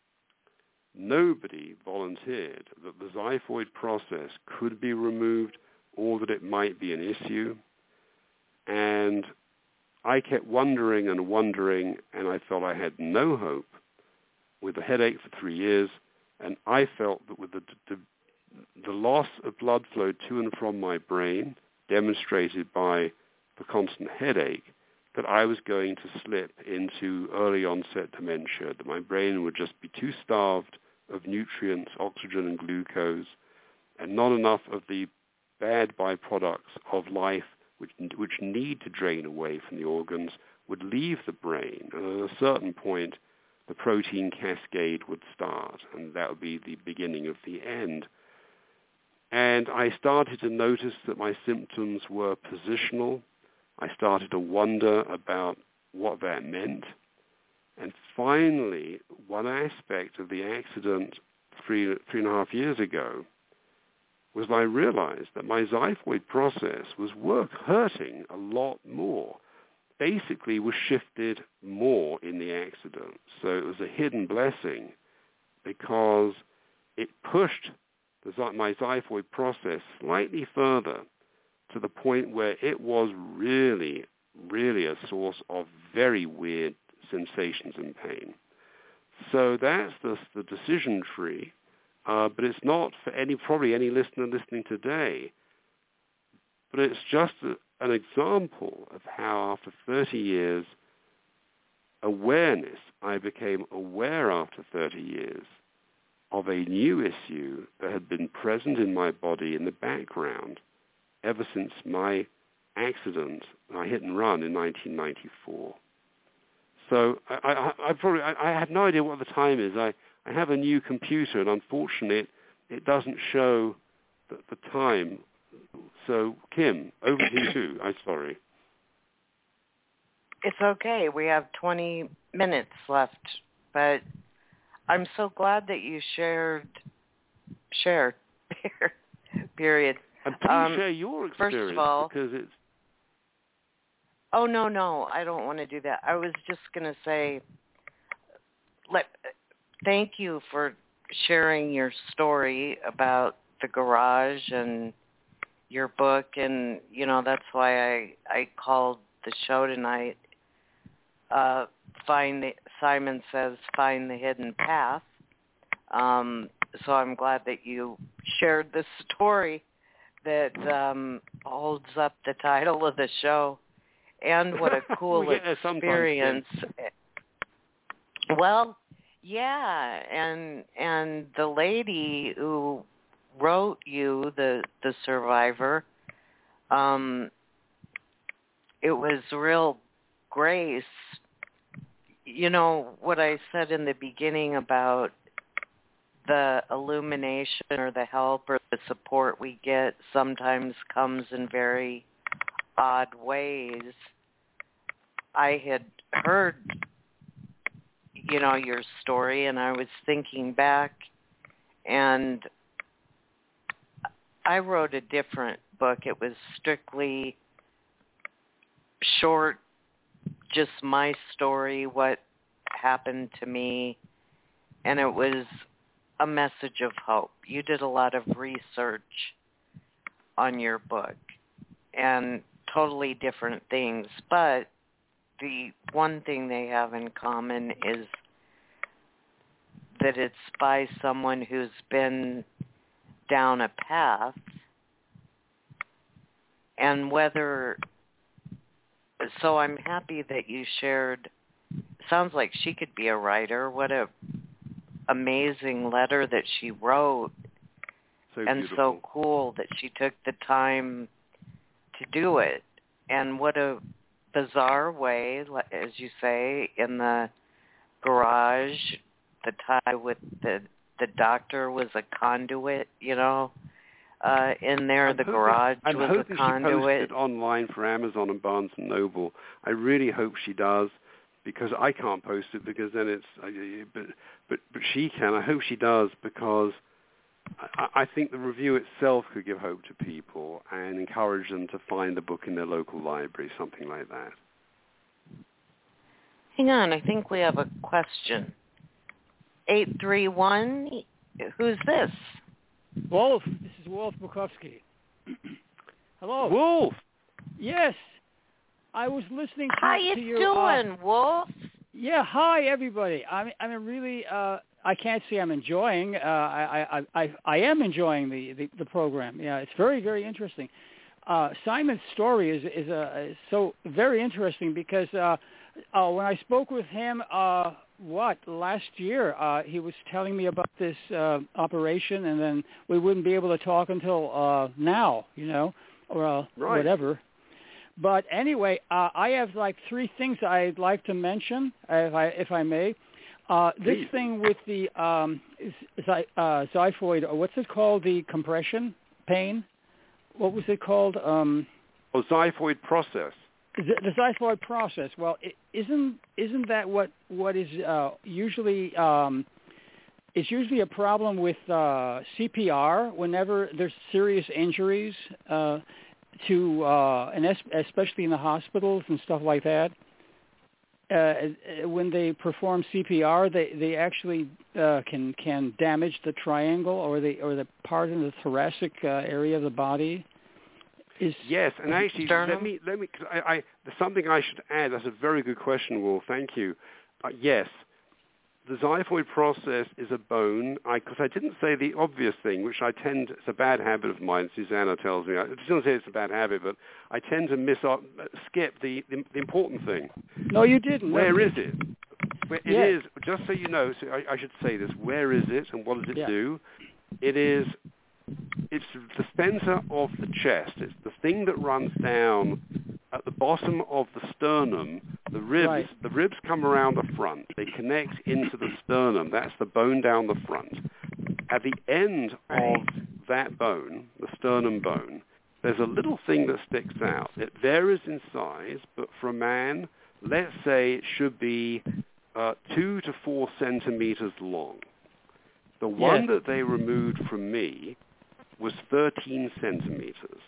Nobody volunteered that the xiphoid process could be removed or that it might be an issue. And I kept wondering and wondering, and I felt I had no hope with a headache for 3 years. And I felt that with the loss of blood flow to and from my brain, demonstrated by the constant headache, that I was going to slip into early onset dementia, that my brain would just be too starved of nutrients, oxygen and glucose, and not enough of the bad byproducts of life which need to drain away from the organs would leave the brain. And at a certain point, the protein cascade would start, and that would be the beginning of the end. And I started to notice that my symptoms were positional. I started to wonder about what that meant. And finally, one aspect of the accident three and a half years ago was I realized that my xiphoid process was hurting a lot more. Basically was shifted more in the accident. So it was a hidden blessing because it pushed my xiphoid process slightly further to the point where it was really, really a source of very weird sensations and pain. So that's the decision tree, but it's not for probably any listener listening today. But it's just an example of how after 30 years, I became aware after 30 years of a new issue that had been present in my body in the background ever since my accident, my hit and run in 1994. So I have no idea what the time is. I have a new computer, and unfortunately it doesn't show the time. So, Kim, over to you too. I'm sorry. It's okay. We have 20 minutes left, but I'm so glad that you shared, period. And please share your experience, first of all, because it's... Oh, no, I don't want to do that. I was just going to say, thank you for sharing your story about the garage and your book, and, that's why I called the show tonight. Simon says, find the hidden path. So I'm glad that you shared this story that holds up the title of the show. And what a cool experience. Well, yeah, and the lady who wrote you, the survivor, it was real grace. What I said in the beginning about the illumination or the help or the support we get sometimes comes in very odd ways. I had heard, your story, and I was thinking back, and I wrote a different book. It was strictly short, just my story, what happened to me, and it was a message of hope. You did a lot of research on your book and totally different things, but the one thing they have in common is that it's by someone who's been down a path, and so I'm happy that you shared. Sounds like she could be a writer. What a amazing letter that she wrote. And so cool that she took the time to do it. And what a bizarre way, as you say, in the garage, the tie with the doctor was a conduit, in there, the garage was a conduit. I'm hoping she posted it online for Amazon and Barnes & Noble. I really hope she does, because I can't post it, because then it's, but she can. I hope she does, because I think the review itself could give hope to people and encourage them to find the book in their local library, something like that. Hang on, I think we have a question. 831, who's this? Wolf. This is Wolf Bukowski. Hello. Wolf! Yes. I was listening to, How you your... doing, Wolf? Yeah, hi, everybody. I'm really... I can't say I'm enjoying. I am enjoying the program. Yeah, it's very, very interesting. Simon's story is so very interesting, because when I spoke with him, last year, he was telling me about this operation, and then we wouldn't be able to talk until now, or right. Whatever. But anyway, I have like 3 things I'd like to mention, if I may. This thing with the xiphoid, or what's it called, the compression pain? What was it called? Xiphoid process. The xiphoid process. Well, isn't that what is usually? It's usually a problem with CPR whenever there's serious injuries and especially in the hospitals and stuff like that. When they perform CPR, they actually can damage the triangle or the part in the thoracic area of the body. Yes, and actually, let me. Cause there's something I should add. That's a very good question, Will. Thank you. Yes, the xiphoid process is a bone. Because I didn't say the obvious thing, which it's a bad habit of mine. Susanna tells me. I don't say it's a bad habit, but I tend to skip the important thing. No, you didn't. Where is it? It is, just so you know, so I should say this. Where is it, and what does it do? It's the center of the chest. It's the thing that runs down at the bottom of the sternum. The ribs, right. The ribs come around the front. They connect into the sternum. That's the bone down the front. At the end of that bone, the sternum bone, there's a little thing that sticks out. It varies in size, but for a man, let's say it should be 2 to 4 centimeters long. The one that they removed from me was 13 centimeters.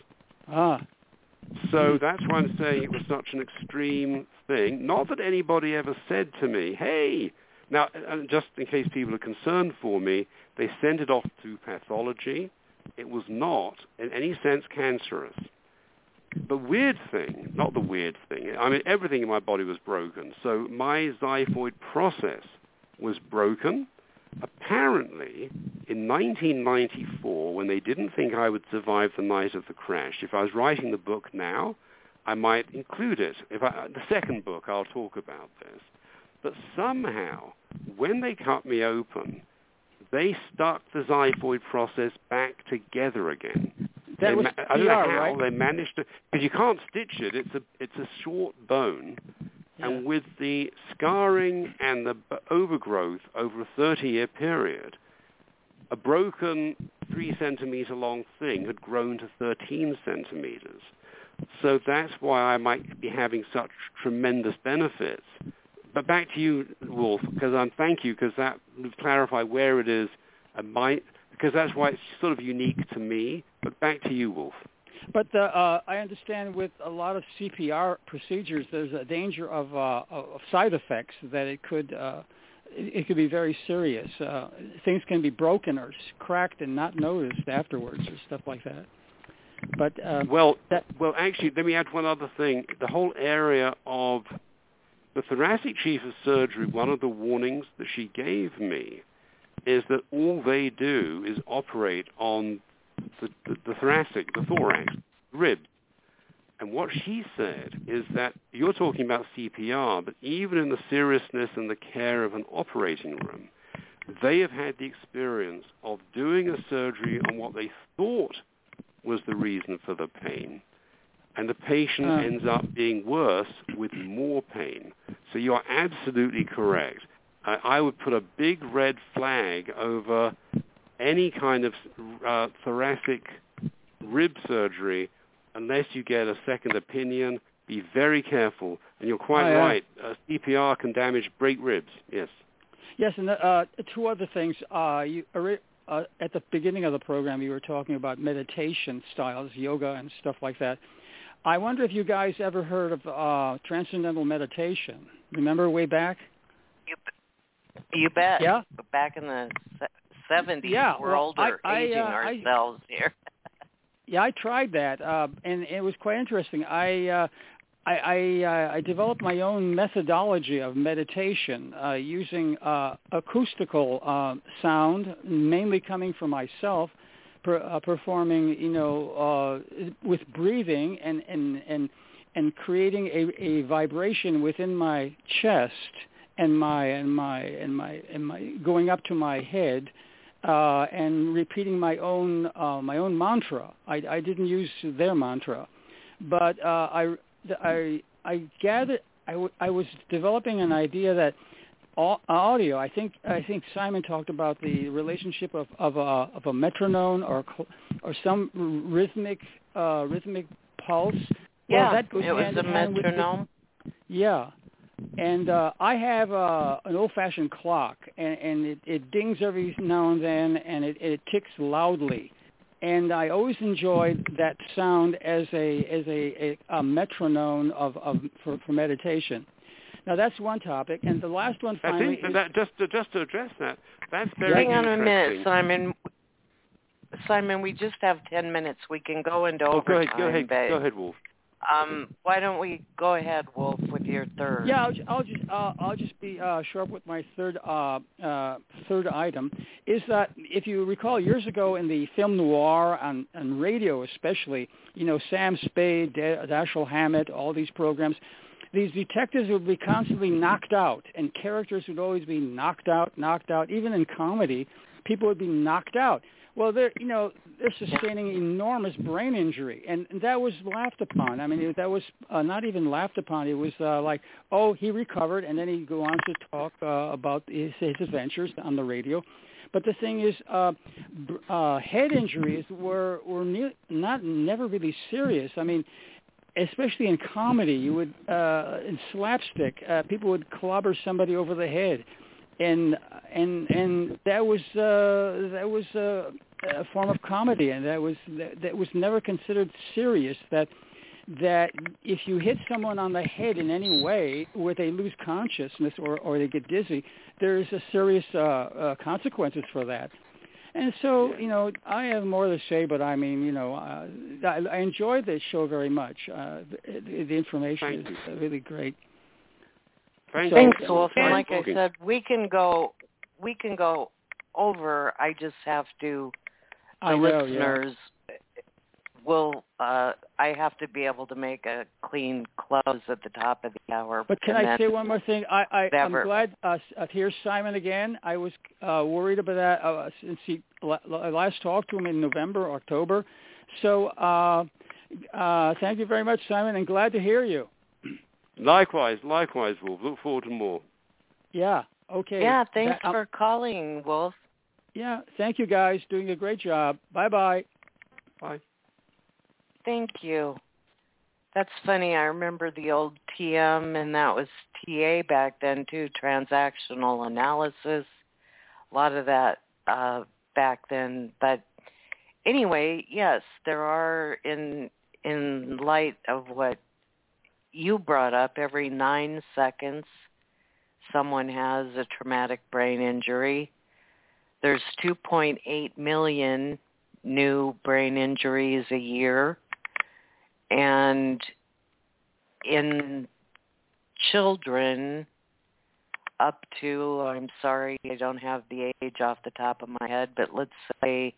So that's why I'm saying it was such an extreme thing. Not that anybody ever said to me, hey, now, just in case people are concerned for me, they sent it off to pathology. It was not, in any sense, cancerous. The weird thing, not the weird thing, I mean, everything in my body was broken. So my xiphoid process was broken. Apparently, in 1994, when they didn't think I would survive the night of the crash, if I was writing the book now, I might include it. The second book, I'll talk about this. But somehow, when they cut me open, they stuck the xiphoid process back together again. That was I don't know how right? they managed to, because you can't stitch it. It's a short bone. Yeah. And with the scarring and the overgrowth over a 30-year period, a broken 3-centimeter long thing had grown to 13 centimeters. So that's why I might be having such tremendous benefits. But back to you, Wolf, because thank you, because that would clarify where it is. because that's why it's sort of unique to me. But back to you, Wolf. But I understand with a lot of CPR procedures, there's a danger of side effects that it could be very serious. Things can be broken or cracked and not noticed afterwards, or stuff like that. But well, actually, let me add one other thing. The whole area of the thoracic chief of surgery, one of the warnings that she gave me is that all they do is operate on the thoracic, the thorax, ribs. And what she said is that you're talking about CPR, but even in the seriousness and the care of an operating room, they have had the experience of doing a surgery on what they thought was the reason for the pain. And the patient ends up being worse with more pain. So you are absolutely correct. I would put a big red flag over any kind of thoracic rib surgery unless you get a second opinion. Be very careful. And you're quite right. CPR can break ribs. Yes. Yes, and two other things. At the beginning of the program, you were talking about meditation styles, yoga and stuff like that. I wonder if you guys ever heard of transcendental meditation. Remember way back? You bet. Yeah. Back in the 70s, we're well, older, aging ourselves here. Yeah, I tried that, and it was quite interesting. I developed my own methodology of meditation using acoustical sound, mainly coming from myself, performing, with breathing and creating a vibration within my chest and my going up to my head. And repeating my own mantra. I didn't use their mantra, but I gathered. I was developing an idea that audio. I think Simon talked about the relationship of a metronome or some rhythmic pulse. Yeah, well, that goes it was a metronome. Yeah. And I have an old-fashioned clock, and it dings every now and then, and it ticks loudly. And I always enjoyed that sound as a metronome for meditation. Now that's one topic, and the last one finally. Just to address that, that's very interesting. Hang on a minute, Simon. Simon, we just have 10 minutes. We can go into overtime. Go ahead, Wolf. Why don't we go ahead, Wolf, with your third? Yeah, I'll just be short with my third item. Is that if you recall years ago in the film noir and radio especially, Sam Spade, Dashiell Hammett, all these programs, these detectives would be constantly knocked out, and characters would always be knocked out. Even in comedy, people would be knocked out. Well, they're sustaining enormous brain injury, and that was laughed upon. I mean, that was not even laughed upon. It was like, oh, he recovered, and then he'd go on to talk about his adventures on the radio. But the thing is, head injuries were never really serious. I mean, especially in comedy, you would in slapstick, people would clobber somebody over the head. And that was a form of comedy, and that was never considered serious. That if you hit someone on the head in any way where they lose consciousness or they get dizzy, there's a serious consequences for that. And so, I have more to say, but I mean, I enjoyed this show very much. The information is really great. Thanks, Wolf. And like I said, we can go over. I just have to. Listeners will. I have to be able to make a clean close at the top of the hour. But can I say one more thing? I'm glad here's Simon again. I was worried about that since he last talked to him in November or October. So thank you very much, Simon, and glad to hear you. Likewise, Wolf. Look forward to more. Yeah, okay. Yeah, thanks for calling, Wolf. Yeah, thank you, guys. Doing a great job. Bye-bye. Bye. Thank you. That's funny. I remember the old TM, and that was TA back then, too, transactional analysis. A lot of that back then. But anyway, yes, there are, in light of what you brought up, every 9 seconds someone has a traumatic brain injury. There's 2.8 million new brain injuries a year. And in children up to, I'm sorry, I don't have the age off the top of my head, but let's say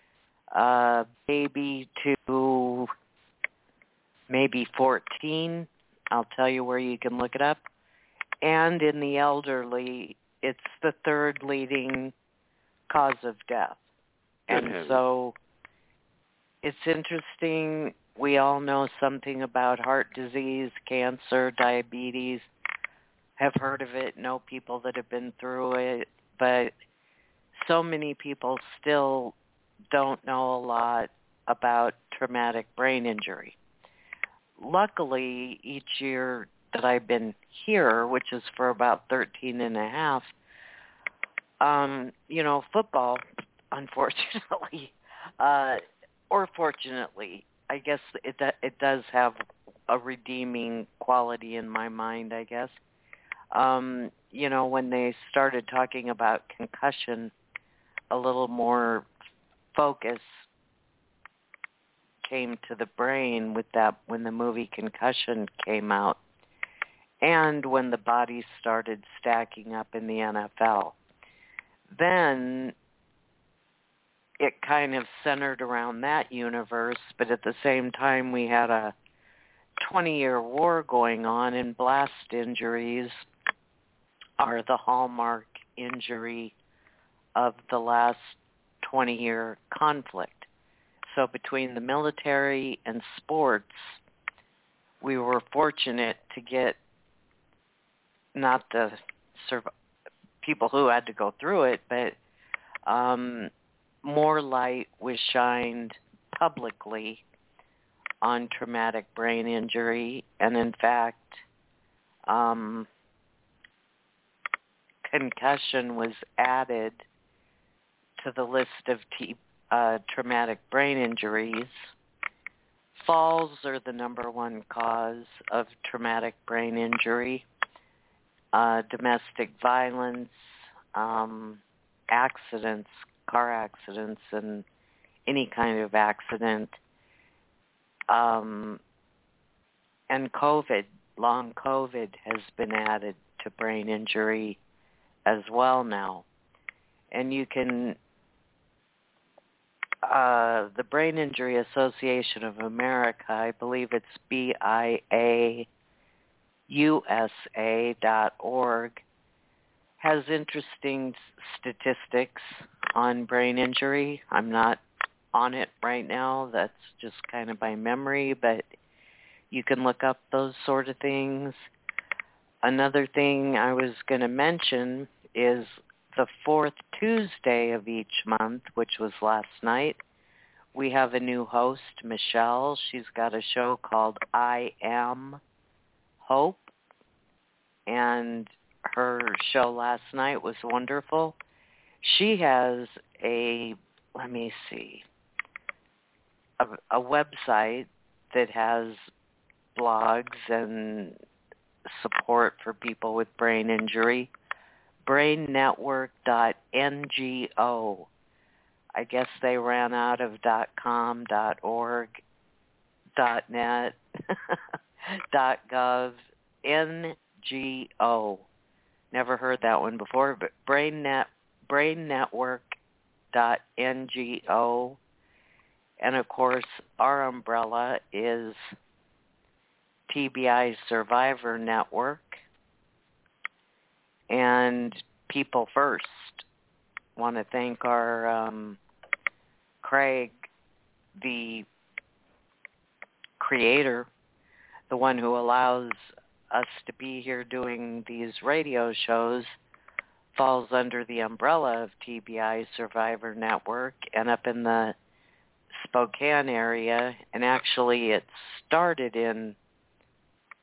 baby to maybe 14. I'll tell you where you can look it up. And in the elderly, it's the third leading cause of death. And so it's interesting. We all know something about heart disease, cancer, diabetes, have heard of it, know people that have been through it, but so many people still don't know a lot about traumatic brain injury. Luckily, each year that I've been here, which is for about 13 and a half, football, unfortunately, or fortunately, I guess it does have a redeeming quality in my mind, I guess. When they started talking about concussion, a little more focus came to the brain with that when the movie Concussion came out and when the bodies started stacking up in the NFL. Then it kind of centered around that universe, but at the same time we had a 20-year war going on, and blast injuries are the hallmark injury of the last 20-year conflict. So between the military and sports, we were fortunate to get not the people who had to go through it, but more light was shined publicly on traumatic brain injury. And in fact, concussion was added to the list of traumatic brain injuries. Falls are the number one cause of traumatic brain injury. Domestic violence, accidents, car accidents, and any kind of accident. And COVID, long COVID, has been added to brain injury as well now. And you can, the Brain Injury Association of America, I believe it's BIAUSA.org, has interesting statistics on brain injury. I'm not on it right now. That's just kind of by memory, but you can look up those sort of things. Another thing I was going to mention is the fourth Tuesday of each month, which was last night, we have a new host, Michelle. She's got a show called I Am Hope, and her show last night was wonderful. She has a website that has blogs and support for people with brain injury, brainnetwork.ngo. I guess they ran out of .com, .org, .net, .gov, NGO. Never heard that one before, but brainnetwork.ngo. And of course, our umbrella is TBI Survivor Network and People First. Want to thank our Craig, the creator, the one who allows us to be here doing these radio shows, falls under the umbrella of TBI Survivor Network, and up in the Spokane area, and actually it started in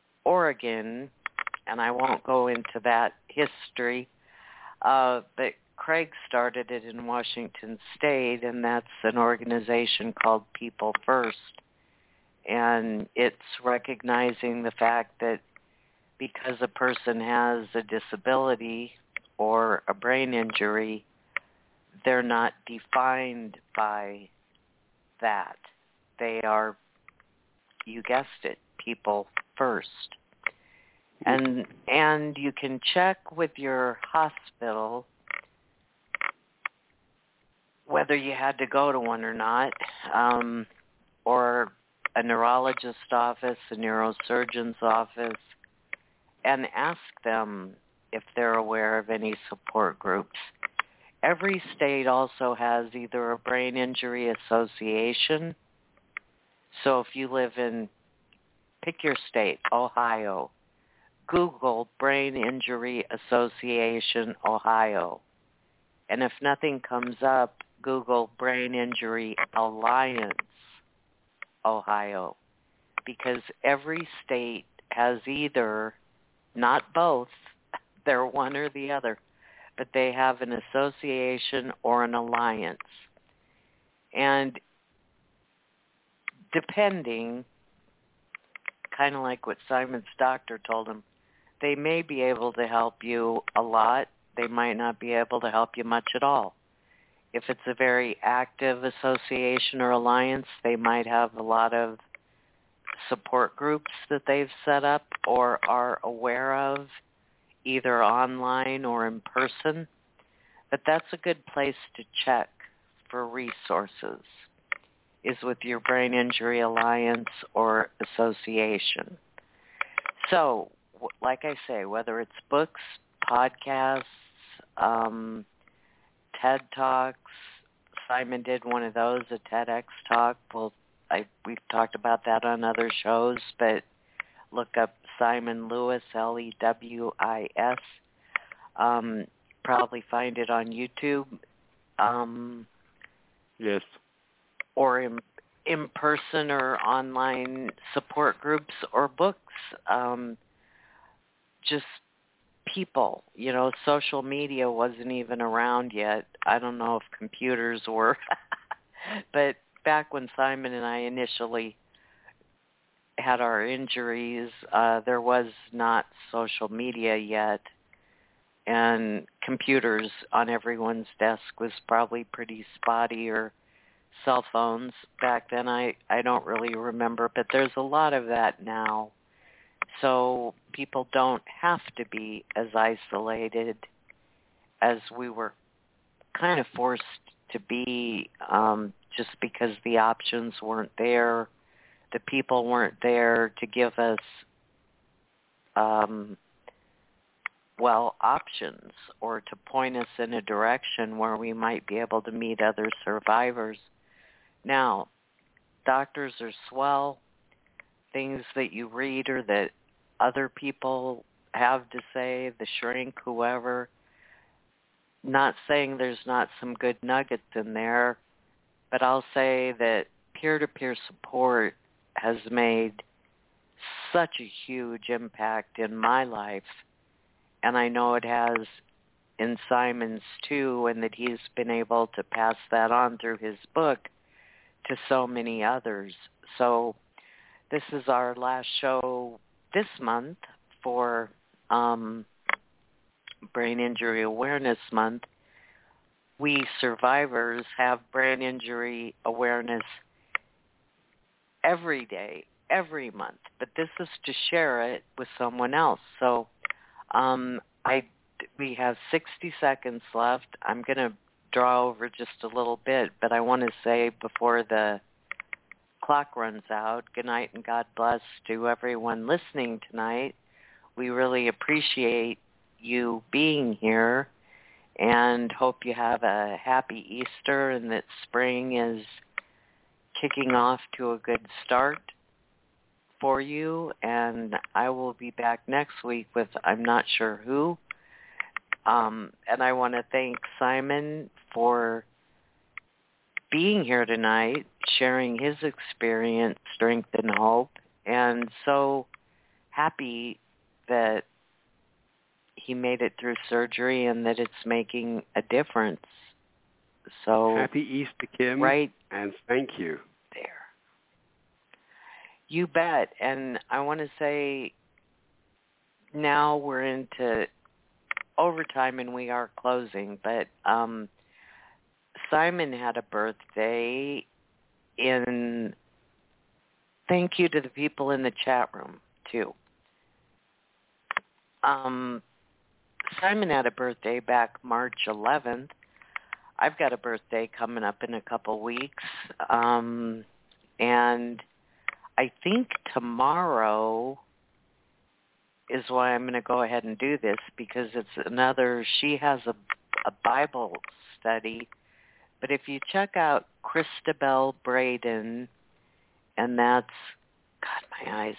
Oregon, and I won't go into that history, but Craig started it in Washington State, and that's an organization called People First. And it's recognizing the fact that because a person has a disability or a brain injury, they're not defined by that. They are, you guessed it, people first. And you can check with your hospital whether you had to go to one or not, or a neurologist's office, a neurosurgeon's office, and ask them if they're aware of any support groups. Every state also has either a brain injury association. So if you live in, pick your state, Ohio, Google Brain Injury Association, Ohio. And if nothing comes up, Google Brain Injury Alliance, Ohio. Because every state has either, not both, they're one or the other, but they have an association or an alliance. And depending, kind of like what Simon's doctor told him, they may be able to help you a lot. They might not be able to help you much at all. If it's a very active association or alliance, they might have a lot of support groups that they've set up or are aware of, either online or in person. But that's a good place to check for resources, is with your Brain Injury Alliance or association. So, like I say, whether it's books, podcasts, TED Talks, Simon did one of those, a TEDx talk. Well, we've talked about that on other shows, but look up Simon Lewis, Lewis. Probably find it on YouTube. Yes. Or in person or online support groups or books. Just people, social media wasn't even around yet. I don't know if computers were. But back when Simon and I initially had our injuries, there was not social media yet. And computers on everyone's desk was probably pretty spotty, or cell phones. Back then, I don't really remember, but there's a lot of that now. So people don't have to be as isolated as we were kind of forced to be, just because the options weren't there. The people weren't there to give us, options or to point us in a direction where we might be able to meet other survivors. Now, doctors are swell. Things that you read or that other people have to say, the shrink, whoever, not saying there's not some good nuggets in there, but I'll say that peer-to-peer support has made such a huge impact in my life, and I know it has in Simon's too, and that he's been able to pass that on through his book to so many others. So this is our last show this month for Brain Injury Awareness Month. We survivors have brain injury awareness every day, every month, but this is to share it with someone else. So we have 60 seconds left. I'm going to draw over just a little bit, but I want to say before the clock runs out, good night and God bless to everyone listening tonight. We really appreciate you being here and hope you have a happy Easter and that spring is kicking off to a good start for you. And I will be back next week with I'm not sure who. And I want to thank Simon for being here tonight, sharing his experience, strength, and hope, and so happy that he made it through surgery and that it's making a difference. So happy Easter, Kim. Right. And thank you. There. You bet. And I want to say now we're into overtime and we are closing, but Simon had a birthday in... Thank you to the people in the chat room, too. Simon had a birthday back March 11th. I've got a birthday coming up in a couple weeks. And I think tomorrow is why I'm going to go ahead and do this, because she has a Bible study. But if you check out Christabel Braden, and that's, God, my eyes,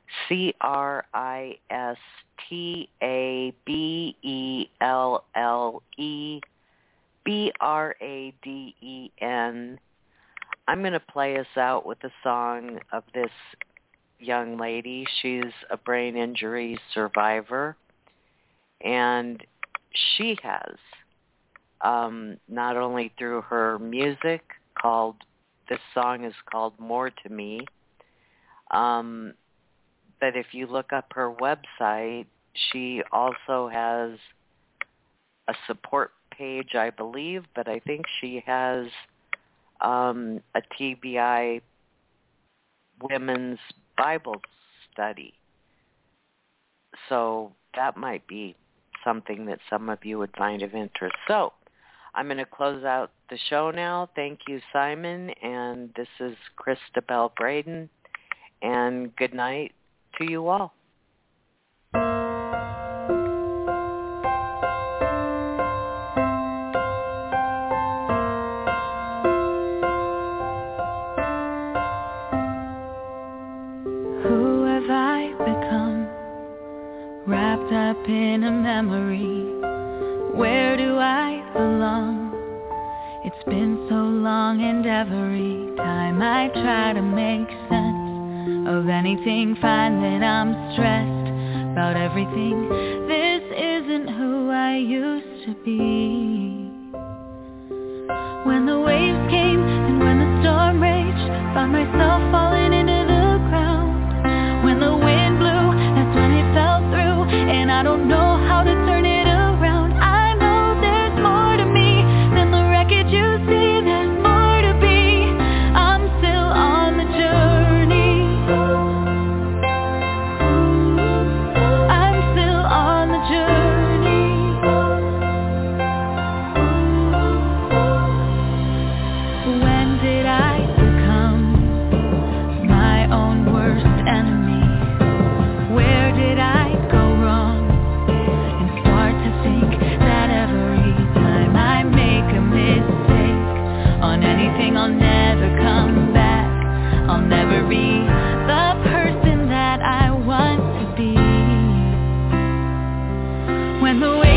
ChristaBellEBraden. I'm going to play us out with a song of this young lady. She's a brain injury survivor, and she has, not only through her music this song is called More to Me, but if you look up her website, she also has a support page, I believe, but I think she has a TBI women's Bible study. So that might be something that some of you would find of interest. So I'm going to close out the show now. Thank you, Simon, and this is Christabel Braden, and good night to you all. Who have I become? Wrapped up in a memory. Where do I belong? It's been so long, and every time I try to make sense of anything, find that I'm stressed about everything. This isn't who I used to be. When the waves came and when the storm raged, found myself falling into the ground. When the wind blew, that's when it fell through, and I don't know how to turn it around. I know there's more to me than the wreckage you see. There's more to be. I'm still on the journey. I'm still on the journey. When did I become my own worst enemy? Where did I go wrong? And start to think that every time I make a mistake on anything, I'll never come back. I'll never be the person that I want to be. When the